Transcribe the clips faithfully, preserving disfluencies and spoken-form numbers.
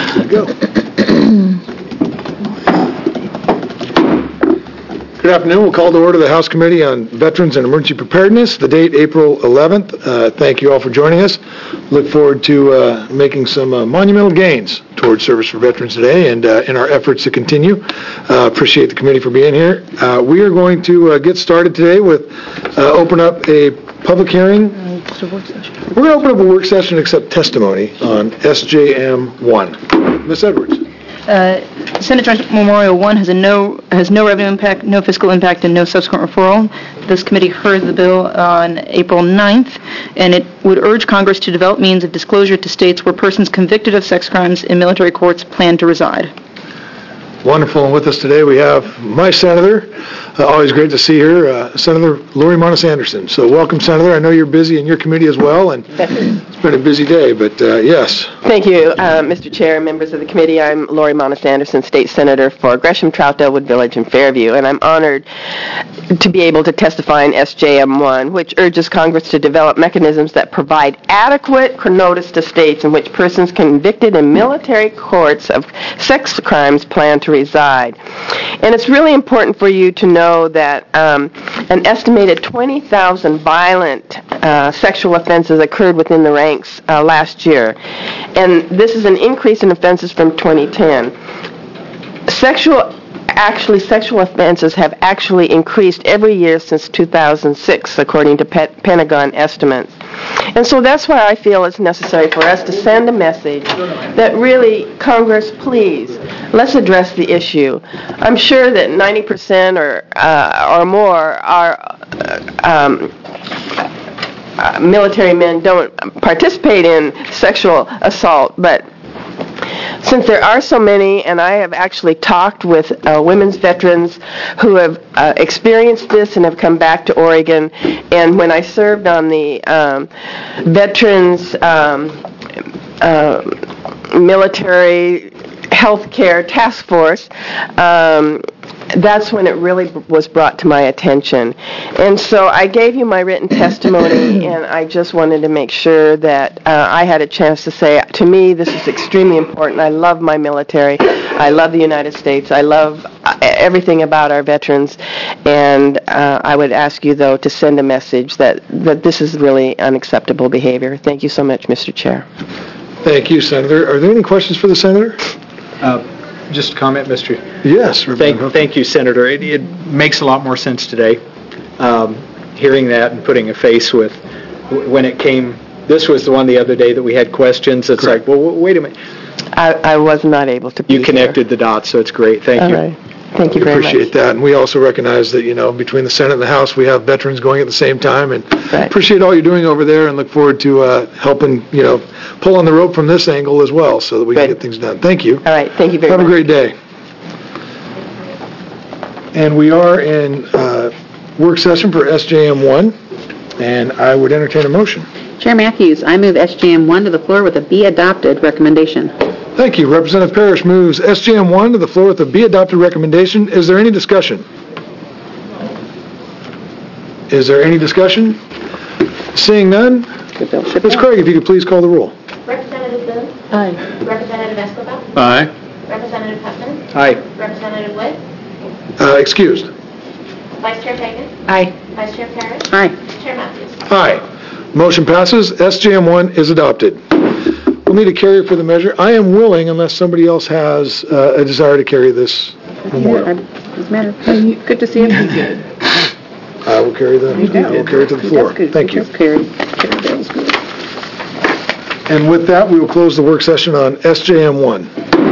Go. Good afternoon. We'll call to order the House Committee on Veterans and Emergency Preparedness. The date, April eleventh. Uh, thank you all for joining us. Look forward to uh, making some uh, monumental gains towards service for veterans today and uh, in our efforts to continue. Uh, appreciate the committee for being here. Uh, we are going to uh, get started today with uh, open up a public hearing. We're going to open up a work session and accept testimony on S J M one. Miz Edwards. Uh, Senate Joint Memorial one has a no has no revenue impact, no fiscal impact, and no subsequent referral. This committee heard the bill on April ninth, and it would urge Congress to develop means of disclosure to states where persons convicted of sex crimes in military courts plan to reside. Wonderful. And with us today we have my senator. Uh, always great to see her, uh, Senator Lori Montes Anderson. So welcome, Senator. I know you're busy in your committee as well, and it's been a busy day, but uh, yes. Thank you, uh, Mister Chair, members of the committee. I'm Lori Montes Anderson, State Senator for Gresham, Trout-Elwood Village, and Fairview, and I'm honored to be able to testify in S J M one, which urges Congress to develop mechanisms that provide adequate notice to states in which persons convicted in military courts of sex crimes plan to reside. And it's really important for you to know that um, an estimated twenty thousand violent uh, sexual offenses occurred within the ranks uh, last year. And this is an increase in offenses from twenty ten. Sexual Actually, sexual offenses have actually increased every year since two thousand six, according to Pe- Pentagon estimates. And so that's why I feel it's necessary for us to send a message that really, Congress, please, let's address the issue. I'm sure that ninety percent or uh, or more are uh, um, uh, military men don't participate in sexual assault, but since there are so many, and I have actually talked with uh, women's veterans who have uh, experienced this and have come back to Oregon, and when I served on the um, Veterans um, uh, Military Healthcare Task Force, um, that's when it really was brought to my attention. And so I gave you my written testimony, and I just wanted to make sure that uh, I had a chance to say, to me, this is extremely important. I love my military. I love the United States. I love everything about our veterans. And uh, I would ask you, though, to send a message that, that this is really unacceptable behavior. Thank you so much, Mister Chair. Thank you, Senator. Are there any questions for the Senator? Uh, Just a comment, Mister Yes. Thank, thank you, Senator. It, it makes a lot more sense today, um, hearing that and putting a face with when it came. This was the one the other day that we had questions. It's Correct. like, well, wait a minute. I, I was not able to be You connected here. the dots, so it's great. Thank All you. Right. Thank you we very appreciate much. that. And we also recognize that, you know, between the Senate and the House, we have veterans going at the same time. And right. appreciate all you're doing over there and look forward to uh, helping, you know, pull on the rope from this angle as well so that we Good. can get things done. Thank you. All right. Thank you very have much. Have a great day. And we are in uh, work session for S J M one, and I would entertain a motion. Chair Matthews, I move S J M one to the floor with a be adopted recommendation. Thank you. Representative Parrish moves S J M one to the floor with a be adopted recommendation. Is there any discussion? Is there any discussion? Seeing none, Miz Craig, if you could please call the roll. Representative Boone? Aye. Representative Escobar? Aye. Representative Putnam? Aye. Representative Wood? Uh, excused. Vice Chair Fagan? Aye. Vice Chair Parrish? Aye. Chair Matthews? Aye. Motion passes. S J M one is adopted. We'll need a carrier for the measure. I am willing, unless somebody else has uh, a desire to carry this memorial. Doesn't matter. Good to see you. Good. I will carry the. I will carry it to the floor. Thank you. Carry. Carry bills good. And with that, we will close the work session on S J M one.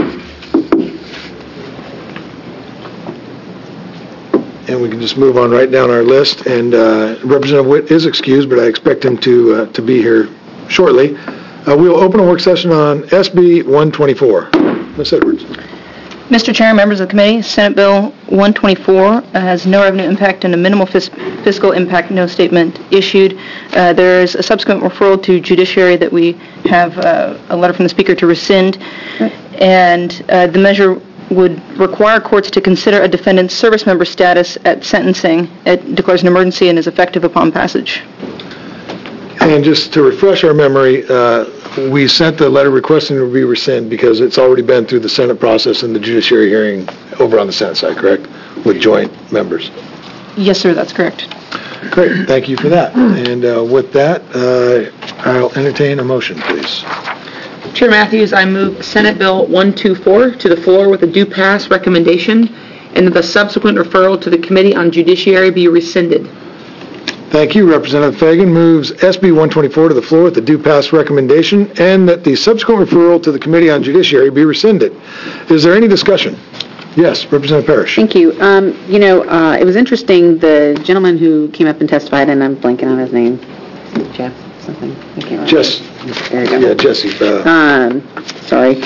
And we can just move on right down our list. And uh, Representative Witt is excused, but I expect him to uh, to be here shortly. Uh, we will open a work session on S B one twenty-four. Miz Edwards. Mister Chair, members of the committee, Senate Bill one twenty-four has no revenue impact and a minimal fis- fiscal impact, no statement issued. Uh, there is a subsequent referral to Judiciary that we have uh, a letter from the Speaker to rescind. And uh, the measure would require courts to consider a defendant's service member status at sentencing. It declares an emergency and is effective upon passage. And just to refresh our memory, uh, we sent the letter requesting to be rescind because it's already been through the Senate process and the judiciary hearing over on the Senate side, correct? With joint members. Yes, sir, that's correct. Great, thank you for that. And uh, with that, uh, I'll entertain a motion, please. Chair Matthews, I move Senate Bill one twenty-four to the floor with a due pass recommendation and that the subsequent referral to the Committee on Judiciary be rescinded. Thank you. Representative Fagan moves S B one twenty-four to the floor with the due pass recommendation and that the subsequent referral to the Committee on Judiciary be rescinded. Is there any discussion? Yes, Representative Parrish. Thank you. Um, you know, uh, it was interesting, the gentleman who came up and testified, and I'm blanking on his name, Jeff something, I can't remember. Jess, There you go. yeah, Jesse. Uh, Um, sorry.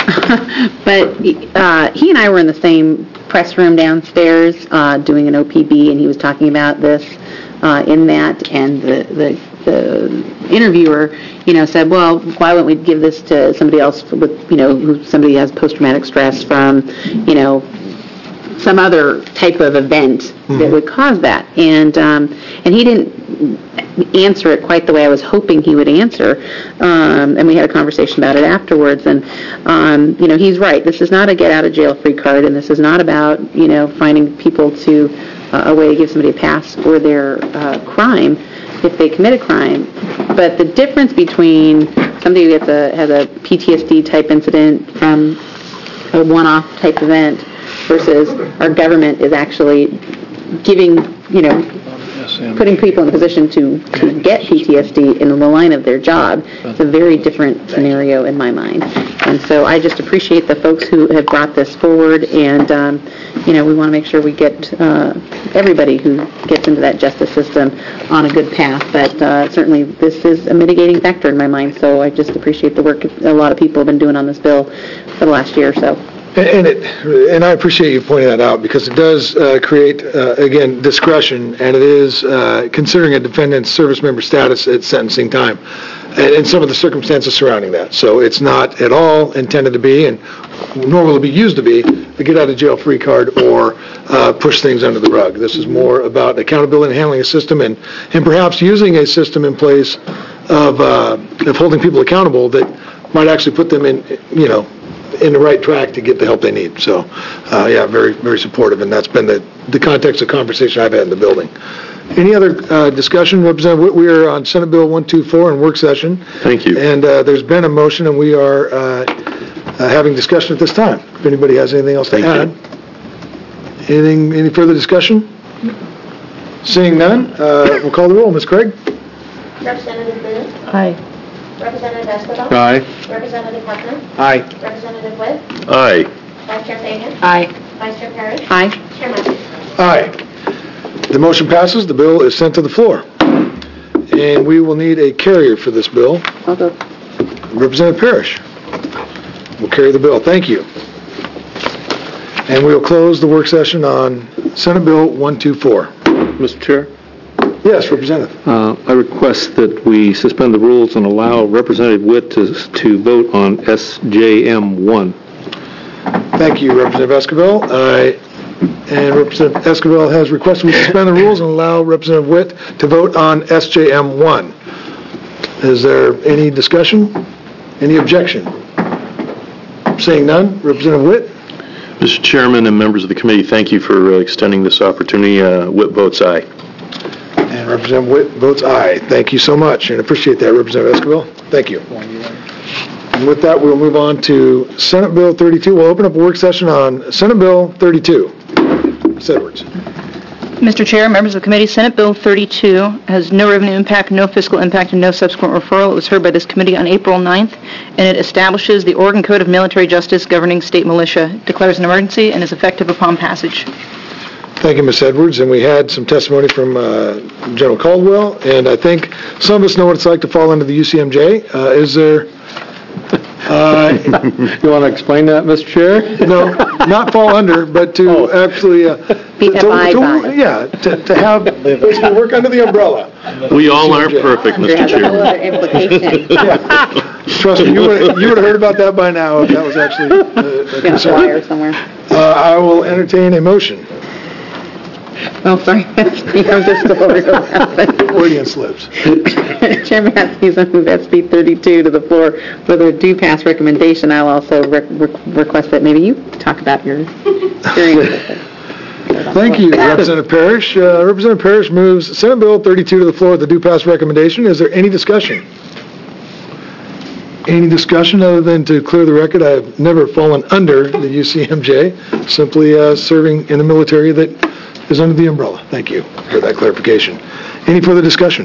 But uh, he and I were in the same press room downstairs uh, doing an O P B, and he was talking about this uh, in that, and the, the, the interviewer, you know, said, well, why wouldn't we give this to somebody else with, you know, who somebody has post-traumatic stress from, you know, some other type of event mm-hmm. that would cause that. And um, and he didn't answer it quite the way I was hoping he would answer. Um, and we had a conversation about it afterwards. And, um, you know, he's right. This is not a get-out-of-jail-free card, and this is not about, you know, finding people to uh, a way to give somebody a pass for their uh, crime if they commit a crime. But the difference between somebody who gets a, has a P T S D-type incident from a one-off type event versus our government is actually giving, you know, putting people in a position to, to get P T S D in the line of their job. It's a very different scenario in my mind. And so I just appreciate the folks who have brought this forward, and, um, you know, we want to make sure we get uh, everybody who gets into that justice system on a good path. But uh, certainly this is a mitigating factor in my mind, so I just appreciate the work a lot of people have been doing on this bill for the last year or so. And it, and I appreciate you pointing that out because it does uh, create, uh, again, discretion, and it is uh, considering a defendant's service member status at sentencing time, and, and some of the circumstances surrounding that. So it's not at all intended to be, and nor will it be used to be, a get-out-of-jail-free card or uh, push things under the rug. This is more about accountability and handling a system, and, and perhaps using a system in place of uh, of holding people accountable that might actually put them in, you know, in the right track to get the help they need. So, uh, yeah, very, very supportive, and that's been the, the context of conversation I've had in the building. Any other uh, discussion? Representative, we are on Senate Bill one twenty-four in work session. Thank you. And uh, there's been a motion, and we are uh, uh, having discussion at this time. If anybody has anything else to Thank add. You. Anything, any further discussion? Seeing none, uh, we'll call the roll. Miz Craig? Representative Booth? Aye. Representative Escobar? Aye. Representative Huffman? Aye. Representative Witt? Aye. Vice Chair Fagan? Aye. Vice Chair Parrish? Aye. Chair Matthews? Aye. The motion passes. The bill is sent to the floor. And we will need a carrier for this bill. I'll go. Representative Parrish will carry the bill. Thank you. And we will close the work session on Senate Bill one twenty-four. Mister Chair, Yes, Representative. uh, I request that we suspend the rules and allow Representative Witt to, to vote on S J M one. Thank you, Representative Esquivel. I- And Representative Esquivel has requested we suspend the rules and allow Representative Witt to vote on S J M one. Is there any discussion? Any objection? Seeing none, Representative Witt? Mister Chairman and members of the committee, thank you for uh, extending this opportunity. Uh, Witt votes aye. And Representative Witt votes aye. Thank you so much, and appreciate that, Representative Esquivel. Thank you. And with that, we'll move on to Senate Bill thirty-two. We'll open up a work session on Senate Bill thirty-two. Miz Edwards. Mister Chair, members of the committee, Senate Bill thirty-two has no revenue impact, no fiscal impact, and no subsequent referral. It was heard by this committee on April ninth, and it establishes the Oregon Code of Military Justice governing state militia, declares an emergency, and is effective upon passage. Thank you, Miz Edwards. And we had some testimony from uh, General Caldwell, and I think some of us know what it's like to fall under the U C M J. Uh, is there... Uh, You want to explain that, Mister Chair? no, not fall under, but to actually... Uh, Be to- abide to- by. Yeah, to, to have, basically work under the umbrella. We all aren't perfect, There Mister has a whole Chairman. other implication. Trust me, you would you would have heard about that by now if that was actually uh, a Got a concern. flyer somewhere. Uh, I will entertain a motion. Oh, sorry. I'm just over here laughing. Freudian slips. Chair Matthews, I move S B thirty-two to the floor with a due pass recommendation. I'll also rec- rec- request that maybe you talk about your experience with it. Thank you, Representative Parrish. Uh, Representative Parrish moves Senate Bill thirty-two to the floor with the due pass recommendation. Is there any discussion? Any discussion other than to clear the record? I have never fallen under the U C M J, simply uh, serving in the military that is under the umbrella. Thank you for that clarification. Any further discussion?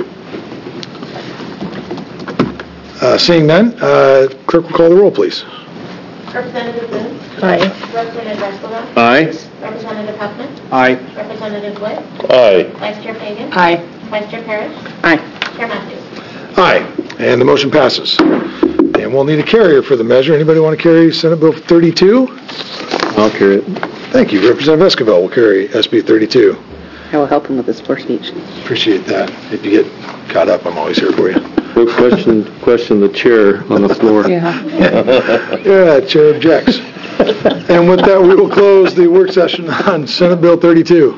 Uh, Seeing none, uh, clerk will call the roll, please. Representative Boone. Aye. Representative Escobar. Aye. Representative Huffman. Aye. Representative Witt. Aye. Vice Chair Fagan. Aye. Vice Chair Parrish. Aye. Chair Matthews. Aye, and the motion passes. And we'll need a carrier for the measure. Anybody want to carry Senate Bill thirty-two? I'll carry it. Thank you. Representative Escobar will carry S B thirty-two. I will help him with his floor speech. Appreciate that. If you get caught up, I'm always here for you. We'll question, question the chair on the floor. Yeah. Yeah, Chair objects. And with that, we will close the work session on Senate Bill thirty-two.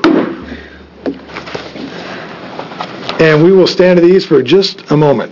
And we will stand at ease for just a moment.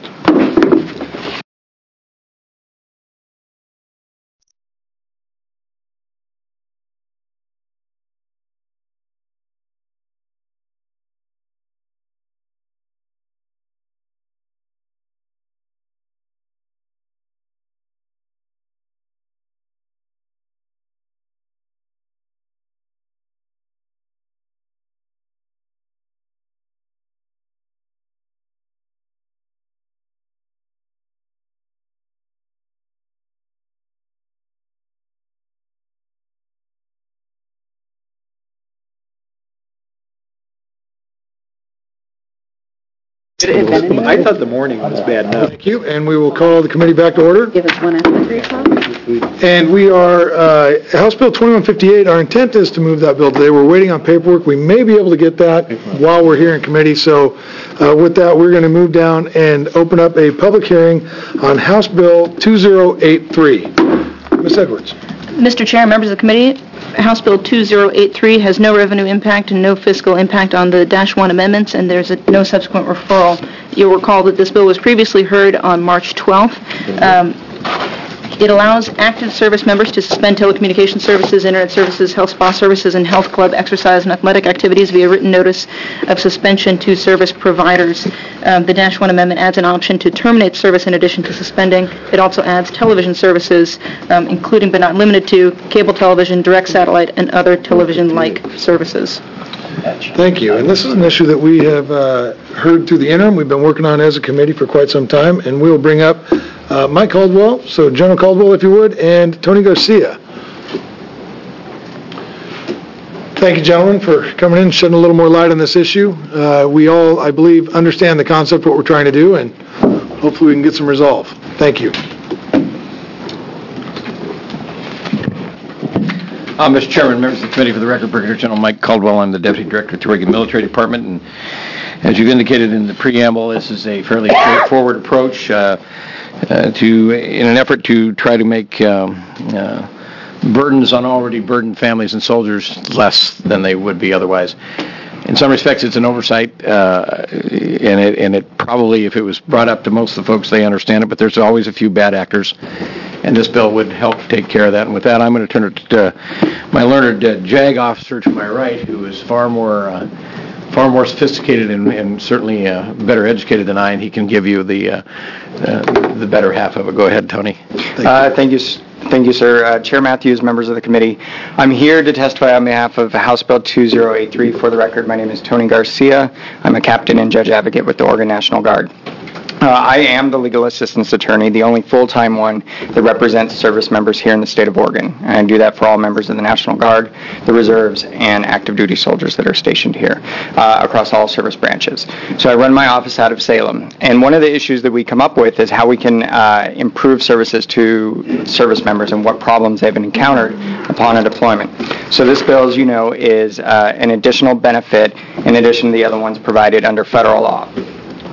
I thought the morning was bad enough. Thank you, and we will call the committee back to order. Give us one after three o'clock. And we are, uh, House Bill twenty-one fifty-eight, our intent is to move that bill today. We're waiting on paperwork. We may be able to get that while we're here in committee. So uh, with that, we're going to move down and open up a public hearing on House Bill two thousand eighty-three. Miz Edwards. Mister Chair, members of the committee, House Bill two thousand eighty-three has no revenue impact and no fiscal impact on the Dash one amendments, and there's a, no subsequent referral. You'll recall that this bill was previously heard on March twelfth. Um, It allows active service members to suspend telecommunications services, internet services, health spa services, and health club exercise and athletic activities via written notice of suspension to service providers. Um, The Dash one Amendment adds an option to terminate service in addition to suspending. It also adds television services, um, including but not limited to cable television, direct satellite, and other television-like services. Thank you. And this is an issue that we have uh, heard through the interim. We've been working on as a committee for quite some time, and we'll bring up uh, Mike Caldwell, so General Caldwell, if you would, and Tony Garcia. Thank you, gentlemen, for coming in and shedding a little more light on this issue. Uh, we all, I believe, understand the concept of what we're trying to do, and hopefully we can get some resolve. Thank you. Uh, Mister Chairman, members of the committee, for the record, Brigadier General Mike Caldwell. I'm the Deputy Director at the Oregon Military Department, and as you've indicated in the preamble, this is a fairly straightforward approach uh, uh, to, in an effort to try to make um, uh, burdens on already burdened families and soldiers less than they would be otherwise. In some respects, it's an oversight, uh, and, it, and it probably, if it was brought up to most of the folks, they understand it, but there's always a few bad actors, and this bill would help take care of that. And with that, I'm going to turn it to my learned uh, JAG officer to my right, who is far more uh, far more sophisticated and, and certainly uh, better educated than I, and he can give you the uh, uh, the better half of it. Go ahead, Tony. Thank you. Uh, thank you, thank you, sir. Uh, Chair Matthews, members of the committee, I'm here to testify on behalf of House Bill two thousand eighty-three. For the record, my name is Tony Garcia. I'm a captain and judge advocate with the Oregon National Guard. Uh, I am the legal assistance attorney, the only full-time one that represents service members here in the state of Oregon. And I do that for all members of the National Guard, the reserves, and active duty soldiers that are stationed here uh, across all service branches. So I run my office out of Salem. And one of the issues that we come up with is how we can uh, improve services to service members and what problems they've encountered upon a deployment. So this bill, as you know, is uh, an additional benefit in addition to the other ones provided under federal law.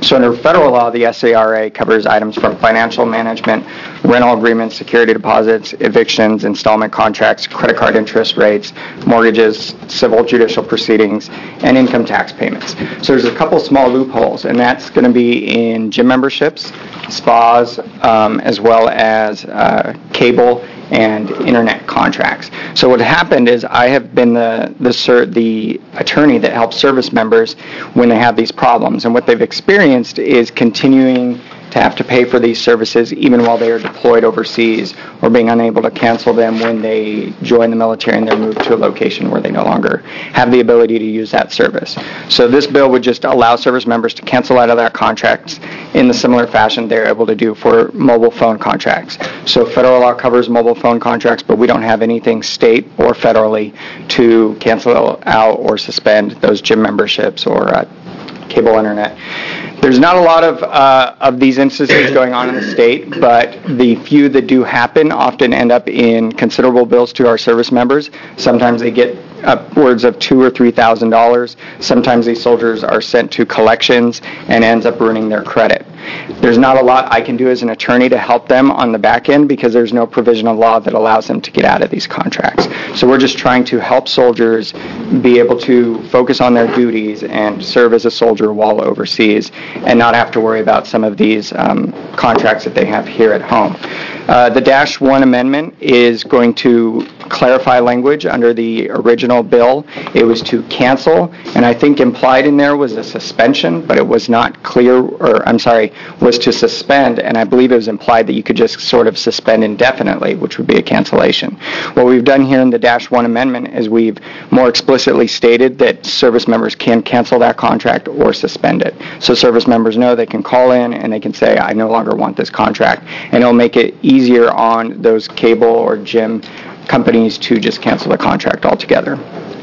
So under federal law, the S A R A covers items from financial management, rental agreements, security deposits, evictions, installment contracts, credit card interest rates, mortgages, civil judicial proceedings, and income tax payments. So there's a couple small loopholes, and that's going to be in gym memberships, spas, um, as well as uh, cable and internet contracts. So what happened is I have been the the, ser- the attorney that helps service members when they have these problems, and what they've experienced is continuing to have to pay for these services even while they are deployed overseas, or being unable to cancel them when they join the military and they're moved to a location where they no longer have the ability to use that service. So this bill would just allow service members to cancel out of their contracts in the similar fashion they're able to do for mobile phone contracts. So federal law covers mobile phone contracts, but we don't have anything state or federally to cancel out or suspend those gym memberships or uh, cable internet. There's not a lot of uh, of these instances going on in the state, but the few that do happen often end up in considerable bills to our service members. Sometimes they get upwards of two or three thousand dollars. Sometimes these soldiers are sent to collections and ends up ruining their credit. There's not a lot I can do as an attorney to help them on the back end because there's no provision of law that allows them to get out of these contracts. So we're just trying to help soldiers be able to focus on their duties and serve as a soldier while overseas and not have to worry about some of these um, contracts that they have here at home. Uh, the Dash one amendment is going to clarify language under the original bill. It was to cancel, and I think implied in there was a suspension, but it was not clear, or I'm sorry, was to suspend, and I believe it was implied that you could just sort of suspend indefinitely, which would be a cancellation. What we've done here in the Dash one amendment is we've more explicitly stated that service members can cancel that contract or suspend it. So service members know they can call in and they can say, I no longer want this contract, and it'll make it easier on those cable or gym companies to just cancel the contract altogether.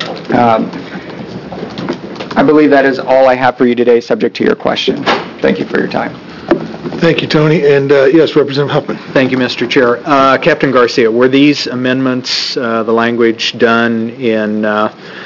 Um, I believe that is all I have for you today, subject to your question. Thank you for your time. Thank you, Tony. And uh, yes, Representative Huffman. Thank you, Mister Chair. Uh, Captain Garcia, were these amendments, uh, the language done in uh,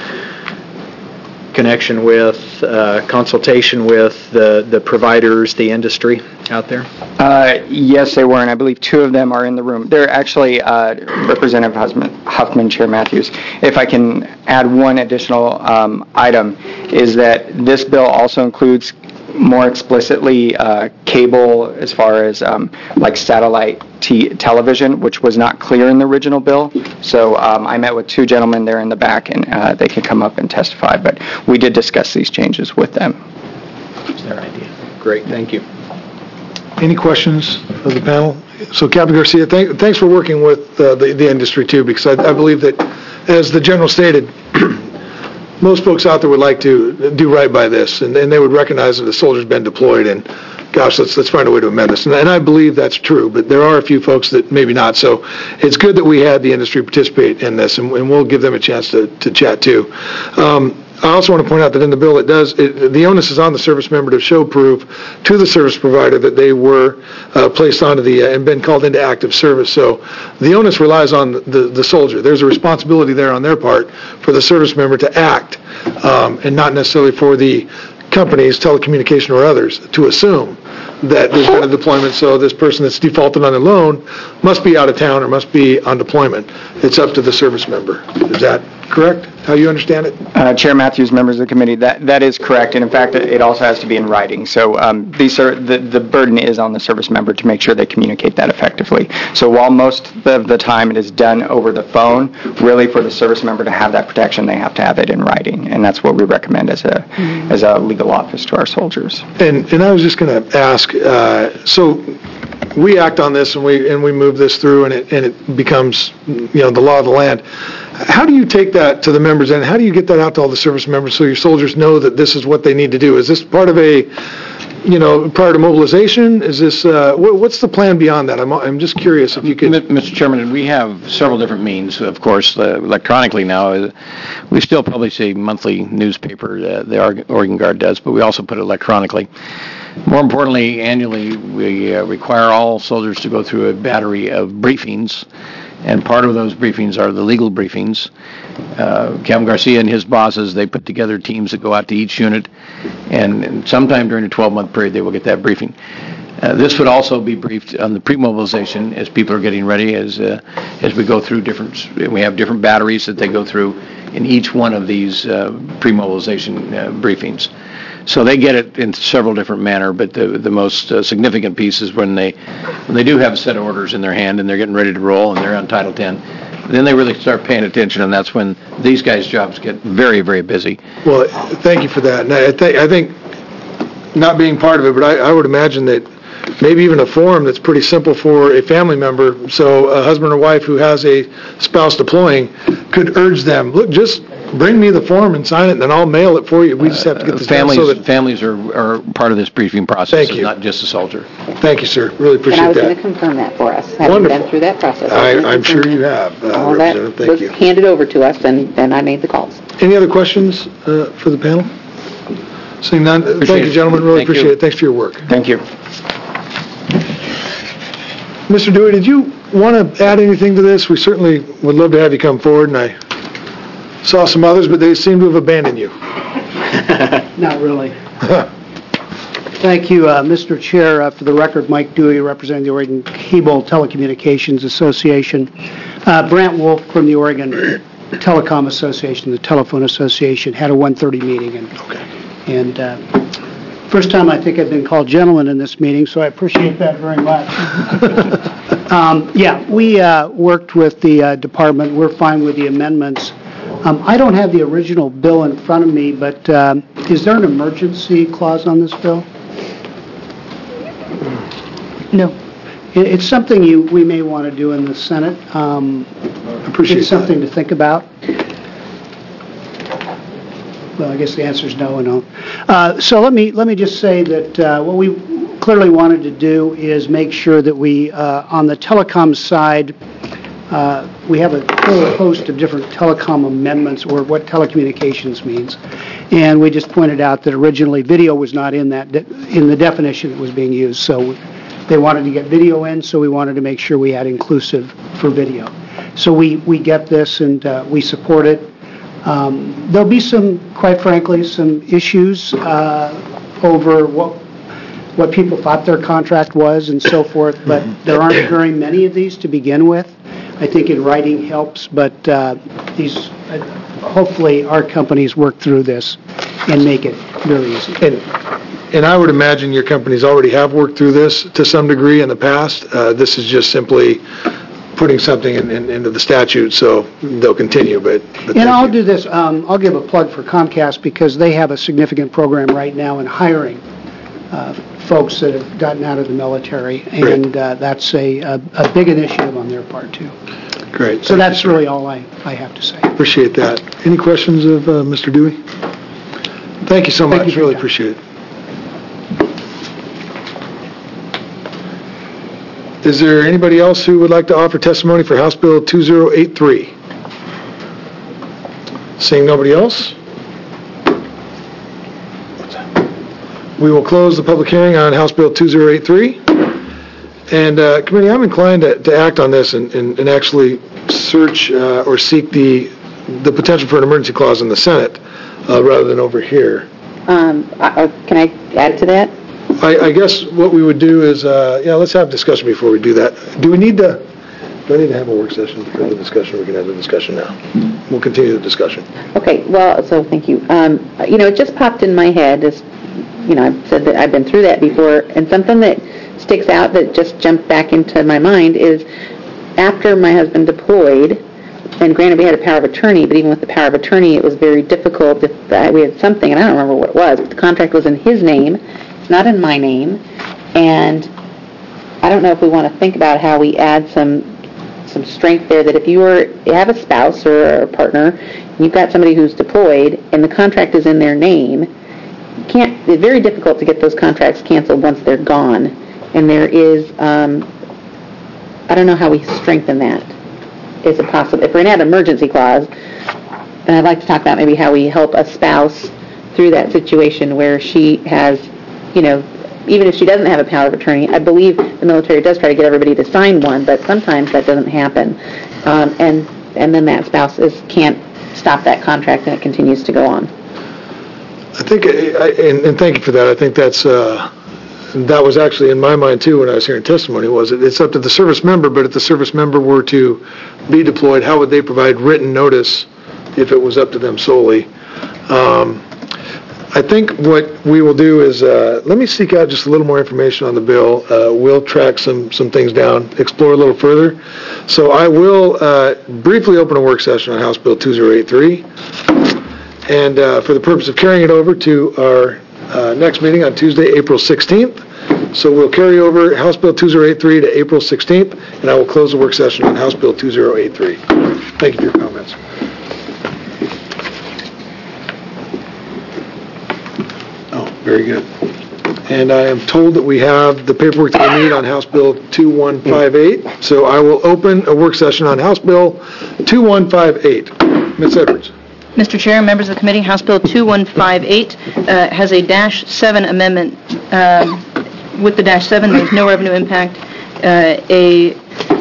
connection with, uh, consultation with the, the providers, the industry out there? Uh, yes, they were, and I believe two of them are in the room. They're actually uh, Representative Huffman, Huffman, Chair Matthews. If I can add one additional um, item, is that this bill also includes more explicitly uh, cable as far as um, like satellite t- television, which was not clear in the original bill. So um, I met with two gentlemen there in the back, and uh, they can come up and testify. But we did discuss these changes with them. That's their idea. Great, thank you. Any questions of the panel? So, Captain Garcia, thank, thanks for working with uh, the, the industry, too, because I, I believe that, as the General stated, most folks out there would like to do right by this, and, and they would recognize that the soldier's been deployed, and gosh, let's let's find a way to amend this. And, and I believe that's true, but there are a few folks that maybe not. So it's good that we had the industry participate in this, and, and we'll give them a chance to, to chat, too. Um, I also want to point out that in the bill, it does, it, the onus is on the service member to show proof to the service provider that they were uh, placed onto the, uh, and been called into active service. So the onus relies on the, the, the soldier. There's a responsibility there on their part for the service member to act, um, and not necessarily for the companies, telecommunication or others, to assume that there's been a deployment, so this person that's defaulted on a loan must be out of town or must be on deployment. It's up to the service member. Is that correct, how you understand it? Uh, Chair Matthews, members of the committee, that, that is correct, and in fact, it also has to be in writing. So um, these are, the, the burden is on the service member to make sure they communicate that effectively. So while most of the time it is done over the phone, really for the service member to have that protection, they have to have it in writing, and that's what we recommend as a mm-hmm. as a legal office to our soldiers. And and I was just going to ask, uh, so we act on this and we and we move this through, and it and it becomes, you know, the law of the land. How do you take that to the members, and how do you get that out to all the service members so your soldiers know that this is what they need to do? Is this part of a, you know, prior to mobilization? Is this, uh, what, what's the plan beyond that? I'm I'm just curious if you could. Mister Chairman, we have several different means, of course, uh, electronically now. Uh, we still publish a monthly newspaper, uh, the Oregon Guard does, but we also put it electronically. More importantly, annually, we uh, require all soldiers to go through a battery of briefings And part of those briefings are the legal briefings. Uh, Kevin Garcia and his bosses, they put together teams that go out to each unit, and, and sometime during a twelve-month period, they will get that briefing. Uh, this would also be briefed on the pre-mobilization as people are getting ready, as uh, as we go through different, we have different batteries that they go through in each one of these uh, pre-mobilization uh, briefings. So they get it in several different manner, but the the most uh, significant piece is when they when they do have a set of orders in their hand and they're getting ready to roll and they're on Title ten, then they really start paying attention, and that's when these guys' jobs get very, very busy. Well, thank you for that. And I think, I think, not being part of it, but I, I would imagine that maybe even a form that's pretty simple for a family member, so a husband or wife who has a spouse deploying could urge them, look, just bring me the form and sign it, and then I'll mail it for you. We just have to get this done Families, so that... families are, are part of this briefing process. Thank It's you. not just a soldier. Thank you, sir. Really And I appreciate was going to that. confirm that for us, having Wonderful. been through that process. I was I, gonna I'm confirm sure you have, uh, All that Representative. Thank was you. handed over to us, and, and I made the calls. Any other questions uh, for the panel? Seeing none, thank Appreciate you, it. gentlemen. Really Thank you. appreciate it. Thanks for your work. Thank you. Mister Dewey, did you want to add anything to this? We certainly would love to have you come forward, and I saw some others, but they seem to have abandoned you. Not really. Thank you, uh, Mister Chair. Uh, For the record, Mike Dewey, representing the Oregon Cable Telecommunications Association. Uh, Brant Wolf from the Oregon Telecom Association, the Telephone Association, had a one thirty meeting. And, and uh, first time I think I've been called gentleman in this meeting, so I appreciate that very much. um, yeah, we uh, worked with the uh, department. We're fine with the amendments. Um, I don't have the original bill in front of me, but um, is there an emergency clause on this bill? No. It- It's something you, we may want to do in the Senate. Um, Appreciate It's that. something to think about. Well, I guess the answer is no and no. Uh, So let me, let me just say that uh, what we clearly wanted to do is make sure that we, uh, on the telecom side, uh, we have a whole host of different telecom amendments, or what telecommunications means. And we just pointed out that originally video was not in that, de- in the definition that was being used. So they wanted to get video in, so we wanted to make sure we had inclusive for video. So we, we get this, and uh, we support it. Um, There'll be some, quite frankly, some issues uh, over what what people thought their contract was and so forth, but there aren't very many of these to begin with. I think in writing helps, but uh, these, uh, hopefully our companies work through this and make it very easy. And, and I would imagine your companies already have worked through this to some degree in the past. Uh, This is just simply putting something in, in, into the statute, so they'll continue, but... but And thank I'll you. do this, um, I'll give a plug for Comcast, because they have a significant program right now in hiring uh, folks that have gotten out of the military, and uh, that's a, a, a big initiative on their part, too. Great. So that's really all I, I have to say. Appreciate that. Any questions of uh, Mister Dewey? Thank you so Thank much. you for your Really time. appreciate it. Is there anybody else who would like to offer testimony for House Bill two zero eight three? Seeing nobody else? We will close the public hearing on House Bill two zero eight three. And, uh, Committee, I'm inclined to, to act on this and, and, and actually search uh, or seek the, the potential for an emergency clause in the Senate uh, rather than over here. Um, I- uh, Can I add to that? I, I guess what we would do is, uh, yeah, let's have discussion before we do that. Do we need to, do I need to have a work session for the discussion? We can have the discussion now. We'll continue the discussion. Okay, well, so thank you. Um, You know, it just popped in my head, as, you know, I've said that I've been through that before, and something that sticks out that just jumped back into my mind is after my husband deployed, and granted we had a power of attorney, but even with the power of attorney, it was very difficult if uh, we had something, and I don't remember what it was, but the contract was in his name, it's not in my name, and I don't know if we want to think about how we add some some strength there, that if you are you have a spouse or a partner, you've got somebody who's deployed, and the contract is in their name, you can't, it's very difficult to get those contracts canceled once they're gone. And there is, um, I don't know how we strengthen that. Is it possible? If we're going to have an emergency clause, then I'd like to talk about maybe how we help a spouse through that situation where she has, you know, even if she doesn't have a power of attorney, I believe the military does try to get everybody to sign one, but sometimes that doesn't happen. Um, and, and then that spouse is, can't stop that contract and it continues to go on. I think, I- and and thank you for that, I think that's, uh, that was actually in my mind too when I was hearing testimony, was it, it's up to the service member, but if the service member were to be deployed, how would they provide written notice if it was up to them solely? Um, I think what we will do is, uh, let me seek out just a little more information on the bill. Uh, We'll track some, some things down, explore a little further. So I will uh, briefly open a work session on House Bill two thousand eighty-three. And uh, for the purpose of carrying it over to our uh, next meeting on Tuesday, April sixteenth. So we'll carry over House Bill two thousand eighty-three to April sixteenth, and I will close the work session on House Bill two thousand eighty-three. Thank you for your comments. Oh, very good. And I am told that we have the paperwork that we need on House Bill two one five eight. So I will open a work session on House Bill two one five eight. Miz Edwards. Mister Chair, members of the committee, House Bill two one five eight uh, has a dash seven amendment. Um, with the dash seven, there's no revenue impact. Uh, a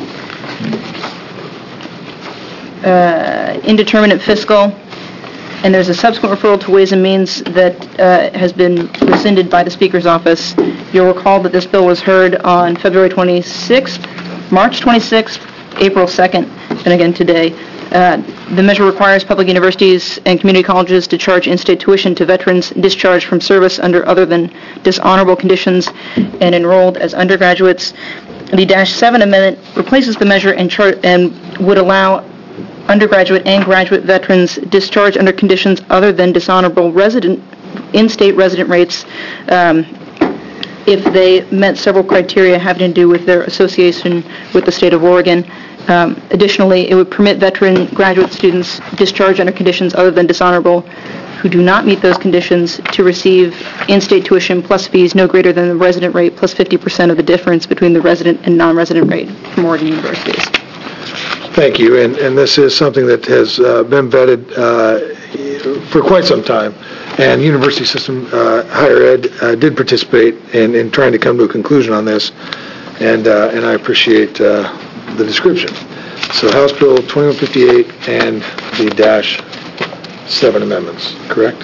uh, indeterminate fiscal, and there's a subsequent referral to Ways and Means that uh, has been rescinded by the Speaker's office. You'll recall that this bill was heard on February twenty-sixth, March twenty-sixth, April second, and again today. Uh, the measure requires public universities and community colleges to charge in-state tuition to veterans discharged from service under other than dishonorable conditions and enrolled as undergraduates. The dash seven amendment replaces the measure and, char- and would allow undergraduate and graduate veterans discharged under conditions other than dishonorable resident in-state resident rates um, if they met several criteria having to do with their association with the state of Oregon. Um, additionally, it would permit veteran graduate students discharged under conditions other than dishonorable who do not meet those conditions to receive in-state tuition plus fees no greater than the resident rate plus fifty percent of the difference between the resident and non-resident rate from Oregon universities. Thank you, and, and this is something that has uh, been vetted uh, for quite some time, and University System uh, Higher Ed uh, did participate in, in trying to come to a conclusion on this, and uh, and I appreciate uh, the description. So House Bill twenty-one fifty-eight and the dash seven amendments, correct?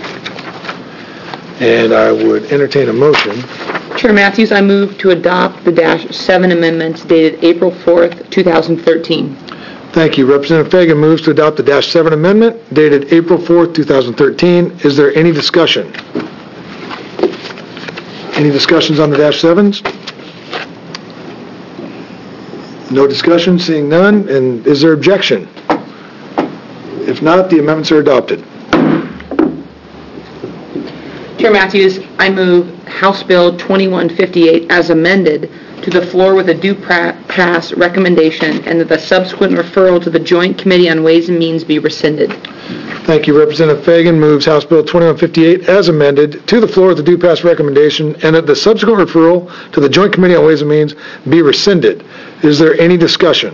And I would entertain a motion. Chair Matthews, I move to adopt the dash seven amendments dated April fourth, two thousand thirteen. Thank you. Representative Fagan moves to adopt the dash seven amendment dated April fourth, two thousand thirteen. Is there any discussion? Any discussions on the dash sevens? No discussion, seeing none, and is there objection? If not, the amendments are adopted. Chair Matthews, I move House Bill twenty-one fifty-eight as amended to the floor with a due pra- pass recommendation and that the subsequent referral to the Joint Committee on Ways and Means be rescinded. Thank you. Representative Fagan moves House Bill twenty-one fifty-eight as amended to the floor with a due pass recommendation and that the subsequent referral to the Joint Committee on Ways and Means be rescinded. Is there any discussion?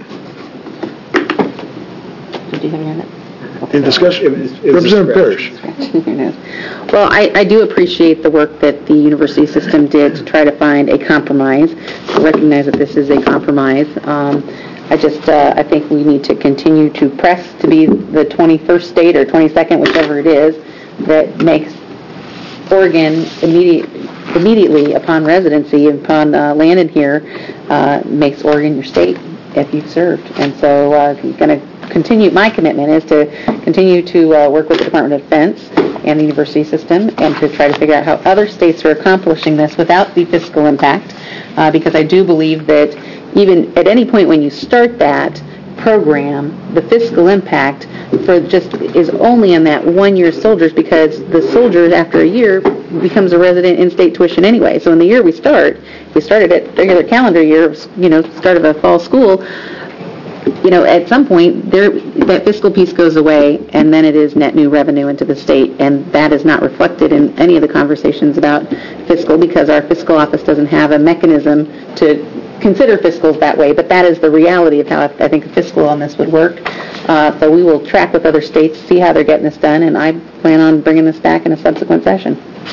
Did you have your hand up? Any discussion? Representative Parrish. Well, I, I do appreciate the work that the university system did to try to find a compromise. I recognize that this is a compromise. Um, I just, uh, I think we need to continue to press to be the twenty-first state or twenty-second, whichever it is, that makes Oregon immediate, immediately upon residency, upon uh, landing here, uh, makes Oregon your state if you've served. And so uh, if you're going to continue, my commitment is to continue to uh, work with the Department of Defense and the university system and to try to figure out how other states are accomplishing this without the fiscal impact, uh, because I do believe that even at any point when you start that program, the fiscal impact for just is only on that one-year soldiers, because the soldiers after a year becomes a resident in-state tuition anyway. So in the year we start, if we started at regular calendar year, you know, start of a fall school, you know, at some point, there, that fiscal piece goes away, and then it is net new revenue into the state, and that is not reflected in any of the conversations about fiscal, because our fiscal office doesn't have a mechanism to consider fiscals that way, but that is the reality of how I think a fiscal on this would work. Uh, so we will track with other states, see how they're getting this done, and I plan on bringing this back in a subsequent session.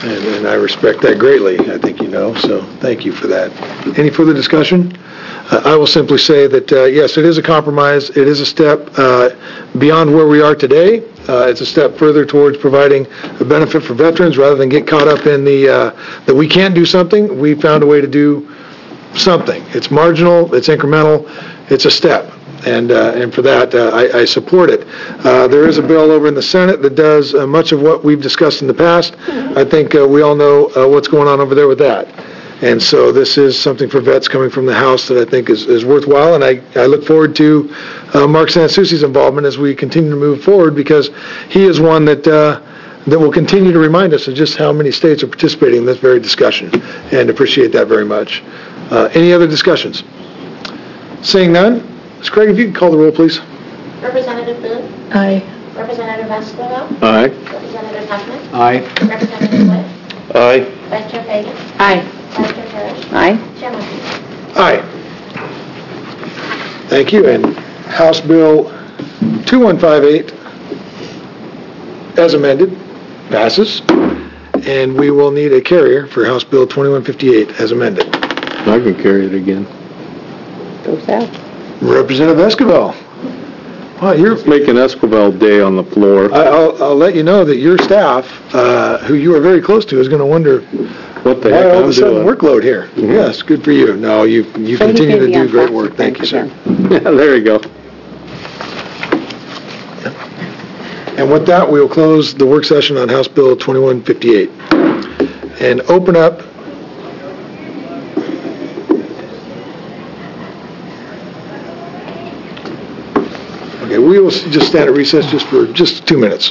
and and I respect that greatly, I think you know, so thank you for that. Any further discussion? Uh, I will simply say that, uh, yes, it is a compromise. It is a step uh, beyond where we are today. Uh, It's a step further towards providing a benefit for veterans rather than get caught up in the, uh, that we can't do something. We found a way to do something. It's marginal, it's incremental, it's a step. And, uh, and for that, uh, I, I support it. Uh, there is a bill over in the Senate that does uh, much of what we've discussed in the past. I think uh, we all know uh, what's going on over there with that. And so this is something for vets coming from the House that I think is, is worthwhile, and I, I look forward to uh, Mark Sansucci's involvement as we continue to move forward, because he is one that uh, that will continue to remind us of just how many states are participating in this very discussion, and appreciate that very much. Uh, any other discussions? Seeing none, Miz Craig, if you could call the roll, please. Representative Booth? Aye. Representative Escobedo? Aye. Representative Huffman? Aye. Representative Wood? Aye. Vice Chair Fagan? Aye. Vice Chair Parrish? Aye. Chair Matthews? Aye. Thank you. And House Bill two one five eight, as amended, passes. And we will need a carrier for House Bill twenty-one fifty-eight, as amended. I can carry it again. Go south. Representative Escobedo. Wow, you're, Making Esquivel Day on the floor. I- I'll, I'll let you know that your staff, uh, who you are very close to, is going to wonder What the why heck all of I'm a sudden doing. workload here. Yes, good for you. No, you, you So he continue can to be do on great top work. of Thank you, things sir. again. Yeah, there you go. And with that, we will close the work session on House Bill twenty-one fifty-eight and open up Okay, we will s- just stand at recess just for just two minutes.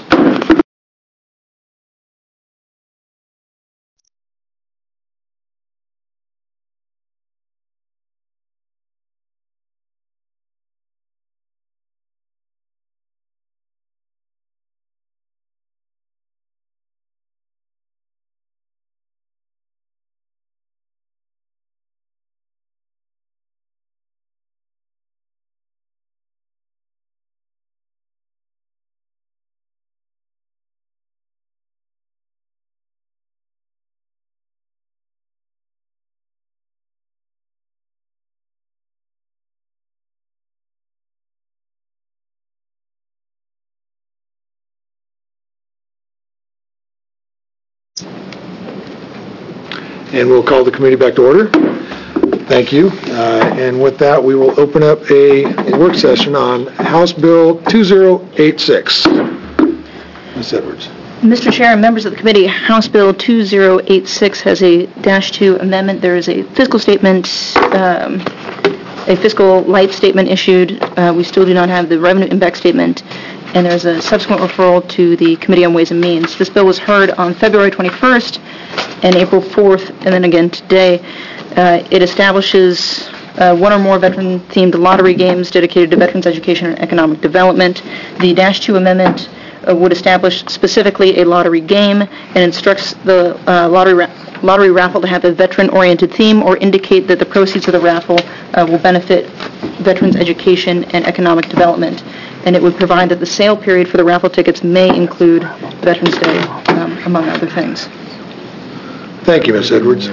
And we'll call the committee back to order. Thank you. Uh, And with that, we will open up a work session on House Bill two zero eight six. Miz Edwards. Mister Chair and members of the committee, House Bill two zero eight six has a dash two amendment. There is a fiscal statement, um, a fiscal light statement issued. Uh, We still do not have the revenue impact statement, and there's a subsequent referral to the Committee on Ways and Means. This bill was heard on February twenty-first and April fourth, and then again today. Uh, It establishes uh, one or more veteran-themed lottery games dedicated to veterans' education and economic development. The dash two amendment uh, would establish specifically a lottery game and instructs the uh, lottery ra- lottery raffle to have a veteran-oriented theme or indicate that the proceeds of the raffle uh, will benefit veterans' education and economic development. And it would provide that the sale period for the raffle tickets may include Veterans Day, um, among other things. Thank you, Miz Edwards.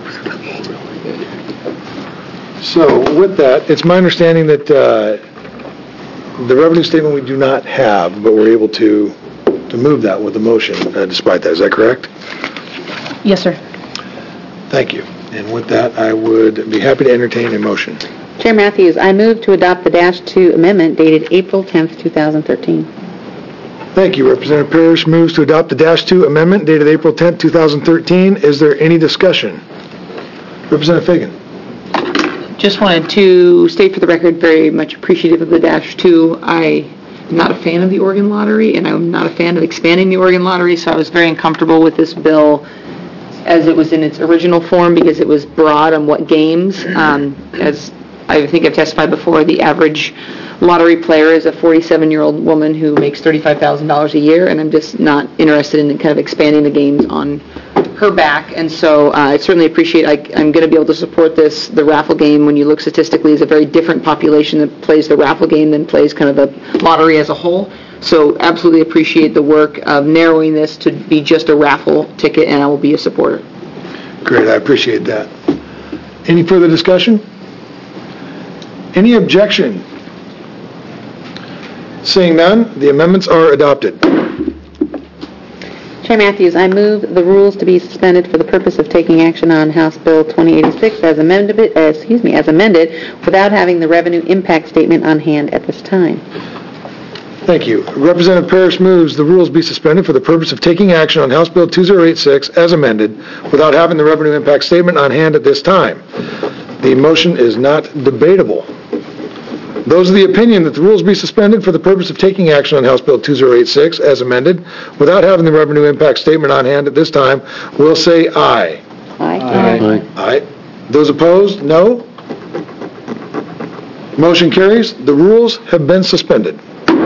So with that, it's my understanding that uh, the revenue statement we do not have, but we're able to, to move that with a motion uh, despite that. Is that correct? Yes, sir. Thank you. And with that, I would be happy to entertain a motion. Chair Matthews, I move to adopt the dash two amendment dated April tenth, two thousand thirteen. Thank you. Representative Parrish moves to adopt the dash two amendment dated April tenth, two thousand thirteen. Is there any discussion? Representative Fagan. Just wanted to state for the record, very much appreciative of the dash two. I am not a fan of the Oregon Lottery, and I'm not a fan of expanding the Oregon Lottery, so I was very uncomfortable with this bill as it was in its original form because it was broad on what games. Um, as I think I've testified before, the average lottery player is a forty-seven-year-old woman who makes thirty-five thousand dollars a year, and I'm just not interested in kind of expanding the games on her back, and so uh, I certainly appreciate, I, I'm going to be able to support this. The raffle game, when you look statistically, is a very different population that plays the raffle game than plays kind of the lottery as a whole. So absolutely appreciate the work of narrowing this to be just a raffle ticket, and I will be a supporter. Great, I appreciate that. Any further discussion? Any objection? Seeing none, the amendments are adopted. Chair Matthews, I move the rules to be suspended for the purpose of taking action on House Bill twenty eighty-six as amended, uh, excuse me, as amended, without having the revenue impact statement on hand at this time. Thank you. Representative Parrish moves the rules be suspended for the purpose of taking action on House Bill two thousand eighty-six as amended without having the revenue impact statement on hand at this time. The motion is not debatable. Those of the opinion that the rules be suspended for the purpose of taking action on House Bill two thousand eighty-six as amended without having the revenue impact statement on hand at this time will say aye. Aye. Aye. Aye. Those opposed, no. Motion carries. The rules have been suspended.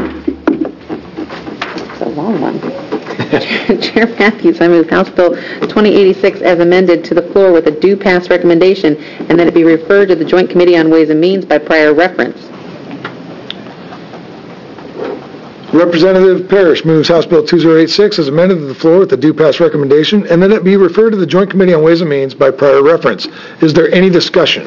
It's a long one. Chair Matthews, I move House Bill twenty eighty-six as amended to the floor with a due pass recommendation, and that it be referred to the Joint Committee on Ways and Means by prior reference. Representative Parrish moves House Bill two thousand eighty-six as amended to the floor with a due pass recommendation, and that it be referred to the Joint Committee on Ways and Means by prior reference. Is there any discussion?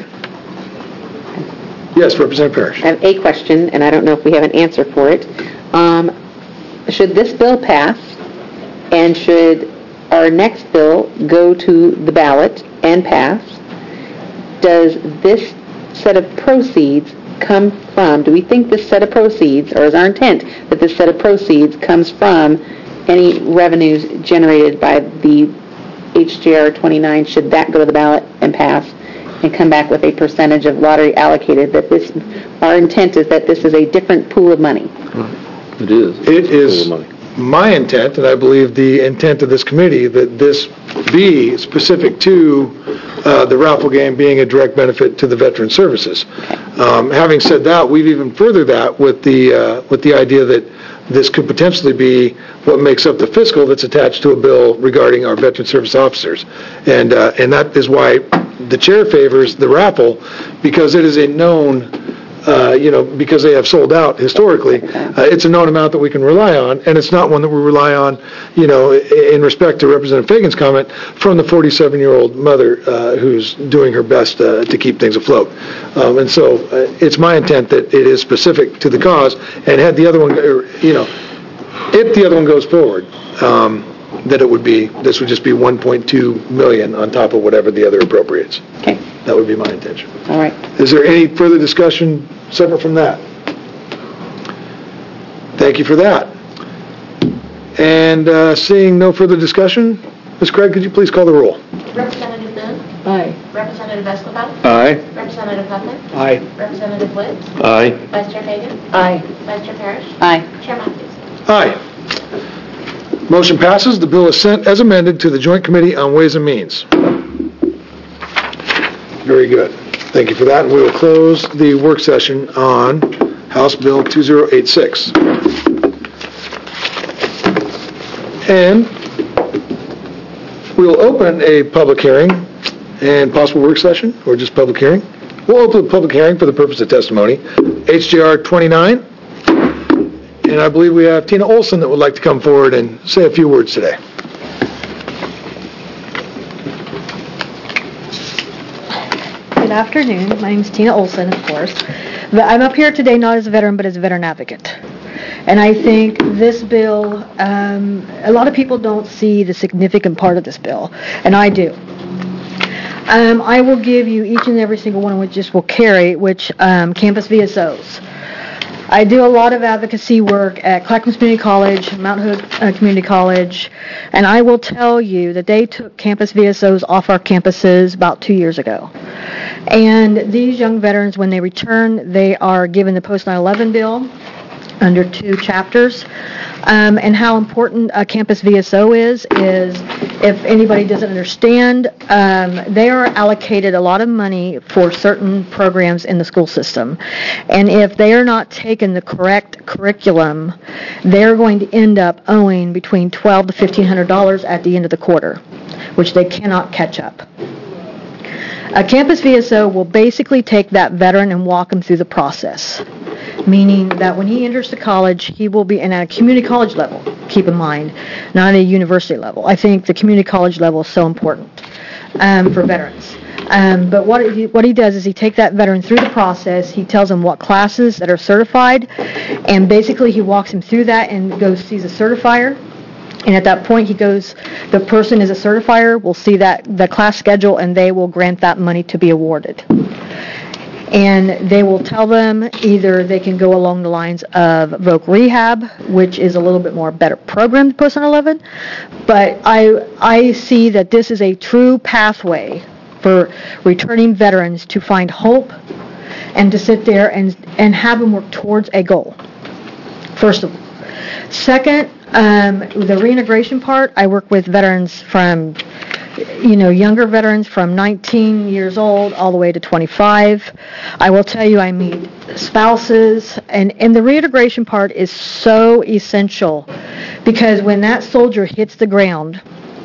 Yes, Representative Parrish. I have a question, and I don't know if we have an answer for it. Um, should this bill pass, and should our next bill go to the ballot and pass, does this set of proceeds come from, do we think this set of proceeds, or is our intent that this set of proceeds comes from any revenues generated by the H J R twenty-nine, should that go to the ballot and pass, and come back with a percentage of lottery allocated, that this, our intent is that this is a different pool of money? It is. It is my intent, and I believe the intent of this committee, that this be specific to uh, the raffle game being a direct benefit to the veteran services. Um, having said that, we've even furthered that with the uh, with the idea that this could potentially be what makes up the fiscal that's attached to a bill regarding our veteran service officers, and uh, and that is why the chair favors the raffle, because it is a known. Uh, you know, because they have sold out historically, uh, it's a known amount that we can rely on, and it's not one that we rely on, you know, in respect to Representative Fagan's comment, from the forty-seven-year-old mother uh, who's doing her best uh, to keep things afloat. Um, and so uh, it's my intent that it is specific to the cause, and had the other one, you know, if the other one goes forward, um, that it would be, this would just be one point two million dollars on top of whatever the other appropriates. Okay. That would be my intention. All right. Is there any further discussion separate from that? Thank you for that. And uh, seeing no further discussion, Miz Craig, could you please call the roll? Representative Boone? Aye. Representative Escobar? Aye. Representative Huffman? Aye. Representative Woods? Aye. Vice Chair Hagan? Aye. Vice Chair Parrish? Aye. Chair Matthews? Aye. Motion passes. The bill is sent as amended to the Joint Committee on Ways and Means. Very good. Thank you for that. And we will close the work session on House Bill two thousand eighty-six. And we will open a public hearing and possible work session, or just public hearing. We'll open the public hearing for the purpose of testimony. H J R twenty-nine. And I believe we have Tina Olson that would like to come forward and say a few words today. Good afternoon. My name is Tina Olson, of course. But I'm up here today not as a veteran, but as a veteran advocate. And I think this bill, um, a lot of people don't see the significant part of this bill, and I do. Um, I will give you each and every single one of which this will carry, which um, campus V S Os. I do a lot of advocacy work at Clackamas Community College, Mount Hood uh, Community College, and I will tell you that they took campus V S Os off our campuses about two years ago. And these young veterans, when they return, they are given the post nine eleven bill. under two chapters. Um, and how important a campus V S O is, is if anybody doesn't understand, um, they are allocated a lot of money for certain programs in the school system. And if they are not taking the correct curriculum, they're going to end up owing between twelve to fifteen hundred dollars at the end of the quarter, which they cannot catch up. A campus V S O will basically take that veteran and walk them through the process, meaning that when he enters the college, he will be, and at a community college level, keep in mind, not at a university level. I think the community college level is so important um, for veterans. Um, but what he, what he does is he takes that veteran through the process, he tells him what classes that are certified, and basically he walks him through that and goes sees a certifier. And at that point, he goes, the person is a certifier, will see that the class schedule, and they will grant that money to be awarded. And they will tell them either they can go along the lines of Voc Rehab, which is a little bit more better program than Post nine eleven. But I, I see that this is a true pathway for returning veterans to find hope and to sit there and, and have them work towards a goal, first of all. Second, Um, the reintegration part, I work with veterans from, you know, younger veterans from nineteen years old all the way to twenty-five. I will tell you, I meet spouses, and, and the reintegration part is so essential because when that soldier hits the ground,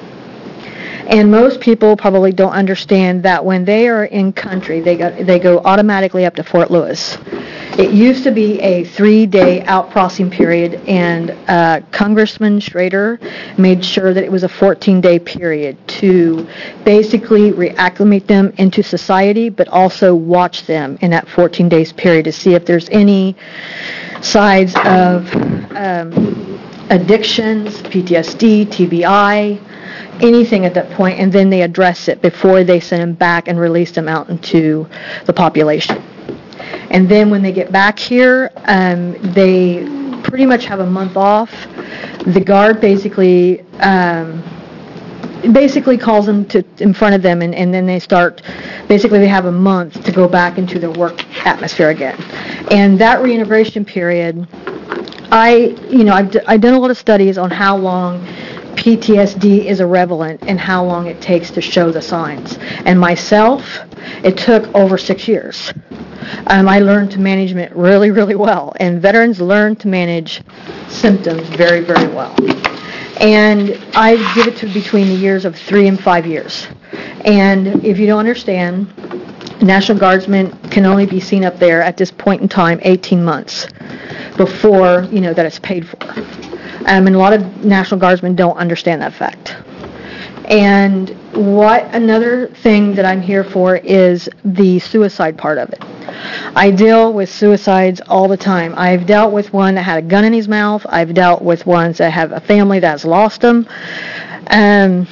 and most people probably don't understand that when they are in country, they got, they go automatically up to Fort Lewis. It used to be a three-day out-crossing period, and uh, Congressman Schrader made sure that it was a fourteen-day period to basically reacclimate them into society, but also watch them in that fourteen days period to see if there's any sides of um, addictions, P T S D, T B I, anything at that point, and then they address it before they send them back and release them out into the population. And then when they get back here, um, they pretty much have a month off. The guard basically um, basically calls them to in front of them, and, and then they start, basically they have a month to go back into their work atmosphere again. And that reintegration period, I, you know, I've, d- I've done a lot of studies on how long P T S D is irrelevant and how long it takes to show the signs. And myself, it took over six years. Um, I learned to manage it really, really well. And veterans learn to manage symptoms very, very well. And I give it to between the years of three and five years. And if you don't understand, National Guardsmen can only be seen up there at this point in time eighteen months before, you know, that it's paid for. Um, and a lot of National Guardsmen don't understand that fact. And what another thing that I'm here for is the suicide part of it. I deal with suicides all the time. I've dealt with one that had a gun in his mouth. I've dealt with ones that have a family that's lost them. Um,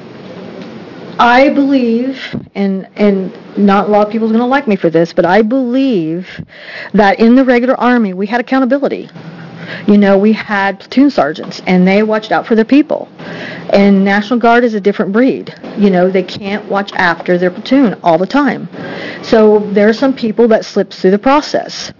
I believe, and and not a lot of people are going to like me for this, but I believe that in the regular Army we had accountability. You know, we had platoon sergeants, and they watched out for their people. And National Guard is a different breed. You know, they can't watch after their platoon all the time. So there are some people that slip through the process.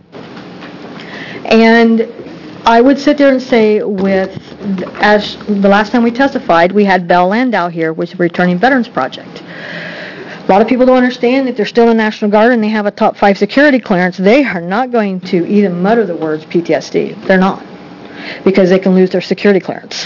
And I would sit there and say with, as the last time we testified, we had Bell Landau here, which is a Returning Veterans Project. A lot of people don't understand that they're still in National Guard and they have a top five security clearance. They are not going to even mutter the words P T S D. They're not. Because they can lose their security clearance.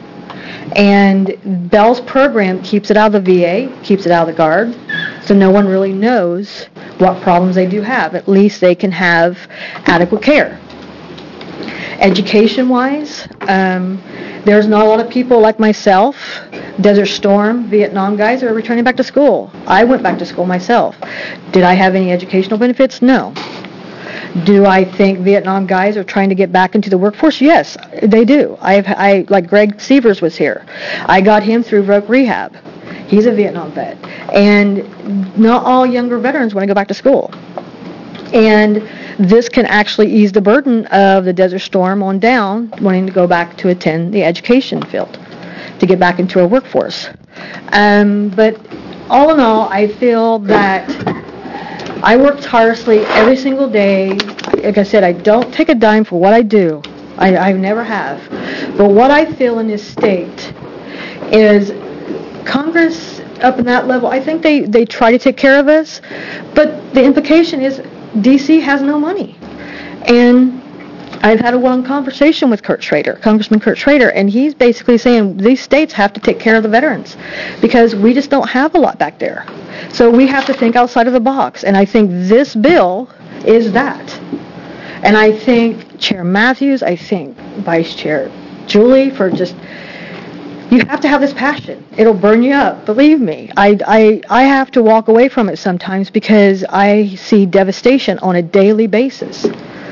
And Bell's program keeps it out of the V A, keeps it out of the Guard, so no one really knows what problems they do have. At least they can have adequate care. Education-wise, um, there's not a lot of people like myself, Desert Storm, Vietnam guys, are returning back to school. I went back to school myself. Did I have any educational benefits? No. Do I think Vietnam guys are trying to get back into the workforce? Yes, they do. I've, I like Greg Severs was here. I got him through Voc Rehab. He's a Vietnam vet. And not all younger veterans want to go back to school. And this can actually ease the burden of the Desert Storm on down, wanting to go back to attend the education field, to get back into our workforce. Um, but all in all, I feel that I work tirelessly every single day. like I said, I don't take a dime for what I do. I, I never have. But what I feel in this state is Congress up in that level, I think they, they try to take care of us, but the implication is D C has no money. And I've had a long conversation with Kurt Schrader, Congressman Kurt Schrader, and he's basically saying these states have to take care of the veterans because we just don't have a lot back there. So we have to think outside of the box, and I think this bill is that. And I thank Chair Matthews, I thank Vice Chair Julie for just, you have to have this passion. It'll burn you up, believe me. I, I, I have to walk away from it sometimes because I see devastation on a daily basis.